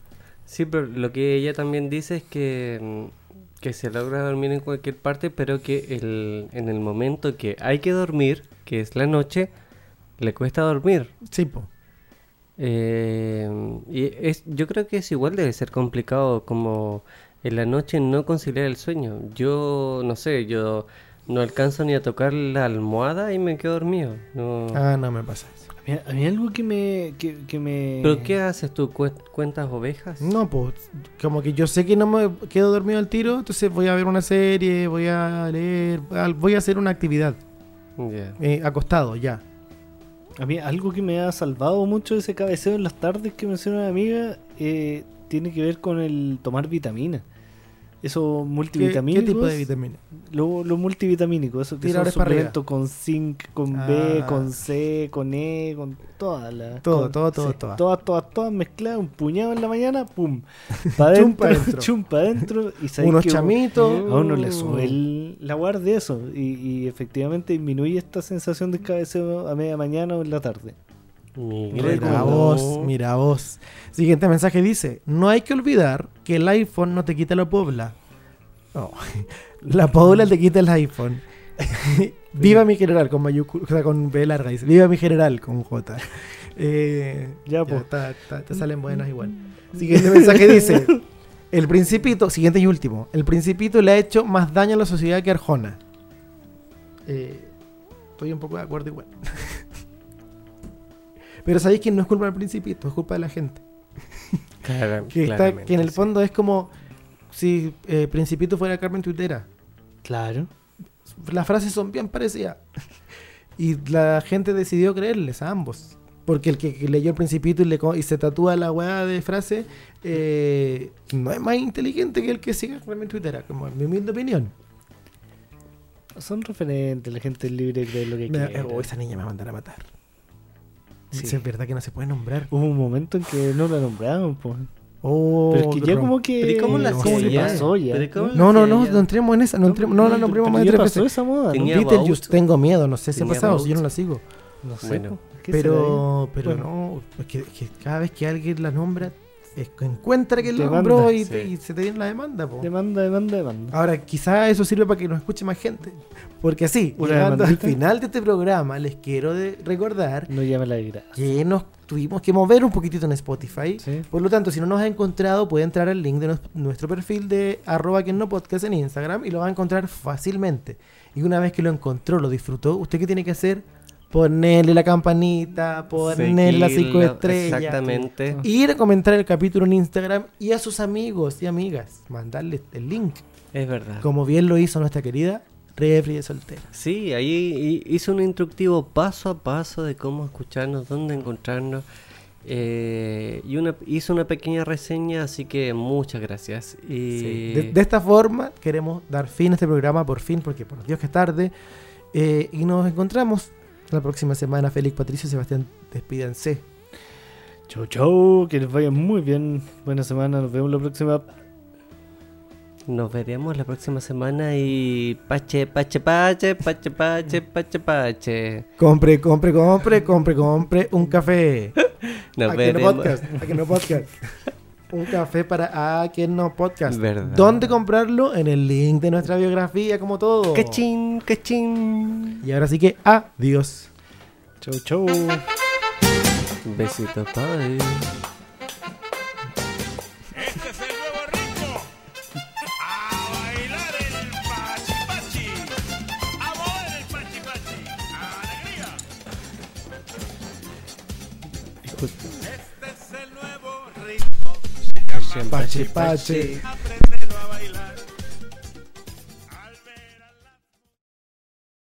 Sí, pero lo que ella también dice es que, mm, que se logra dormir en cualquier parte, pero que el, en el momento que hay que dormir, que es la noche, le cuesta dormir. Sí, po. Eh, y es, yo creo que es igual, debe ser complicado como en la noche no conciliar el sueño. Yo, no sé, yo no alcanzo ni a tocar la almohada y me quedo dormido. No. Ah, no me pasa eso. A mí, a mí algo que me... Que, que me... ¿Pero qué haces tú? ¿Cu- ¿Cuentas ovejas? No, pues, como que yo sé que no me quedo dormido al tiro, entonces voy a ver una serie, voy a leer, voy a hacer una actividad, Ya. eh, acostado, ya. A mí algo que me ha salvado mucho de ese cabeceo en las tardes que menciona mi amiga eh, tiene que ver con el tomar vitamina. Eso ¿Qué, multivitamínicos. qué tipo de vitamina? Lo, lo multivitamínico, eso que Tiradores son para arriba. suplementos con zinc, con B, Ah. con C, con E, con todas las... Todo, con- todo, todo, todas. Todas, todas, todas mezcladas, un puñado en la mañana, pum. Para Chum pa' adentro, dentro. chum pa' adentro. Y sabes Unos que chamitos. a uno le sube el- la guardia eso. Y, y efectivamente disminuye esta sensación de cabeceo a media mañana o en la tarde. Mira, Mira no. vos, mira vos. Siguiente mensaje dice: no hay que olvidar que el iPhone no te quita la pobla. No, la pobla te quita el iPhone. Viva mi general con mayúscula, o sea, con B larga dice. Viva mi general con J. Eh, Ya, ya, pues. ta- ta- te salen buenas igual. Siguiente mensaje dice: el Principito, siguiente y último. El Principito le ha hecho más daño a la sociedad que Arjona. Eh, estoy un poco de acuerdo igual. Pero sabéis que no es culpa del Principito, es culpa de la gente. Claro, Que, está, claramente, que en el sí. fondo es como si eh, Principito fuera Carmen Tuitera. Claro. Las frases son bien parecidas. Y la gente decidió creerles a ambos. Porque el que, que leyó el Principito y, le, co- y se tatúa la weá de frase eh, no es más inteligente que el que siga Carmen Tuitera, como en mi humilde opinión. Son referentes, la gente es libre de creer lo que Me- quiera. oh, esa niña me va a mandar a matar. Sí. Si es verdad que no se puede nombrar. Hubo un momento en que no la nombraban, pues. Oh, Pero es que qué ya rom- como que... Pero ¿y cómo la ¿cómo hacía le ella? pasó ya? Pero ¿y cómo la No, no, hacía no, ella? no entremos en esa, no, entremos, no la nombremos más de ya tres pasó veces. esa moda, ¿no? Tenía Beetlejuice, Bout. tengo miedo, no sé si ha Tenía pasado, Bout. si yo no la sigo. No sé, Bueno. po. ¿Qué será Pero, pero Bueno. no, es que, que cada vez que alguien la nombra, es que encuentra que la Demanda, nombró y, sí. y se te viene la demanda, po. ahí? Demanda, demanda, demanda. Ahora, quizás eso sirve para que nos escuche más gente. Porque así, Una llegando al demandita. final de este programa, les quiero de- recordar No llama la ira. que nos tuvimos que mover un poquitito en Spotify. Sí. Por lo tanto, si no nos ha encontrado, puede entrar al link de nos- nuestro perfil de arroba quien no podcast en Instagram y lo va a encontrar fácilmente. Y una vez que lo encontró, lo disfrutó, ¿usted qué tiene que hacer? Ponerle la campanita, ponerle las cinco Seguirlo, estrellas. Exactamente. Ir a comentar el capítulo en Instagram y a sus amigos y amigas mandarle el link. Es verdad. Como bien lo hizo nuestra querida Refri de Soltera. Sí, ahí hi- hizo un instructivo paso a paso de cómo escucharnos, dónde encontrarnos. eh, y una, hizo una pequeña reseña, así que muchas gracias. Y Sí. De, de esta forma queremos dar fin a este programa por fin, porque por Dios que es tarde. Eh, y nos encontramos la próxima semana. Félix, Patricio, Sebastián, despídense. Chau, chau, que les vaya muy bien. Buena semana, nos vemos la próxima. nos veremos la próxima semana y pache, pache, pache, pache, pache, pache, pache. Compre, compre, compre, compre, compre un café. Nos a quien no veremos. podcast, a quien no podcast. Un café para a quien no podcast. Verdad. ¿Dónde comprarlo? En el link de nuestra biografía, como todo. Cachín, cachín. Y ahora sí que adiós. Chau, chau. Besitos, bye. Este es el nuevo ritmo. A bailar el pachi pachi. A mover el pachi pachi. Alegría. Este es el nuevo ritmo. Se llama Pache, pache. Aprenderlo a bailar.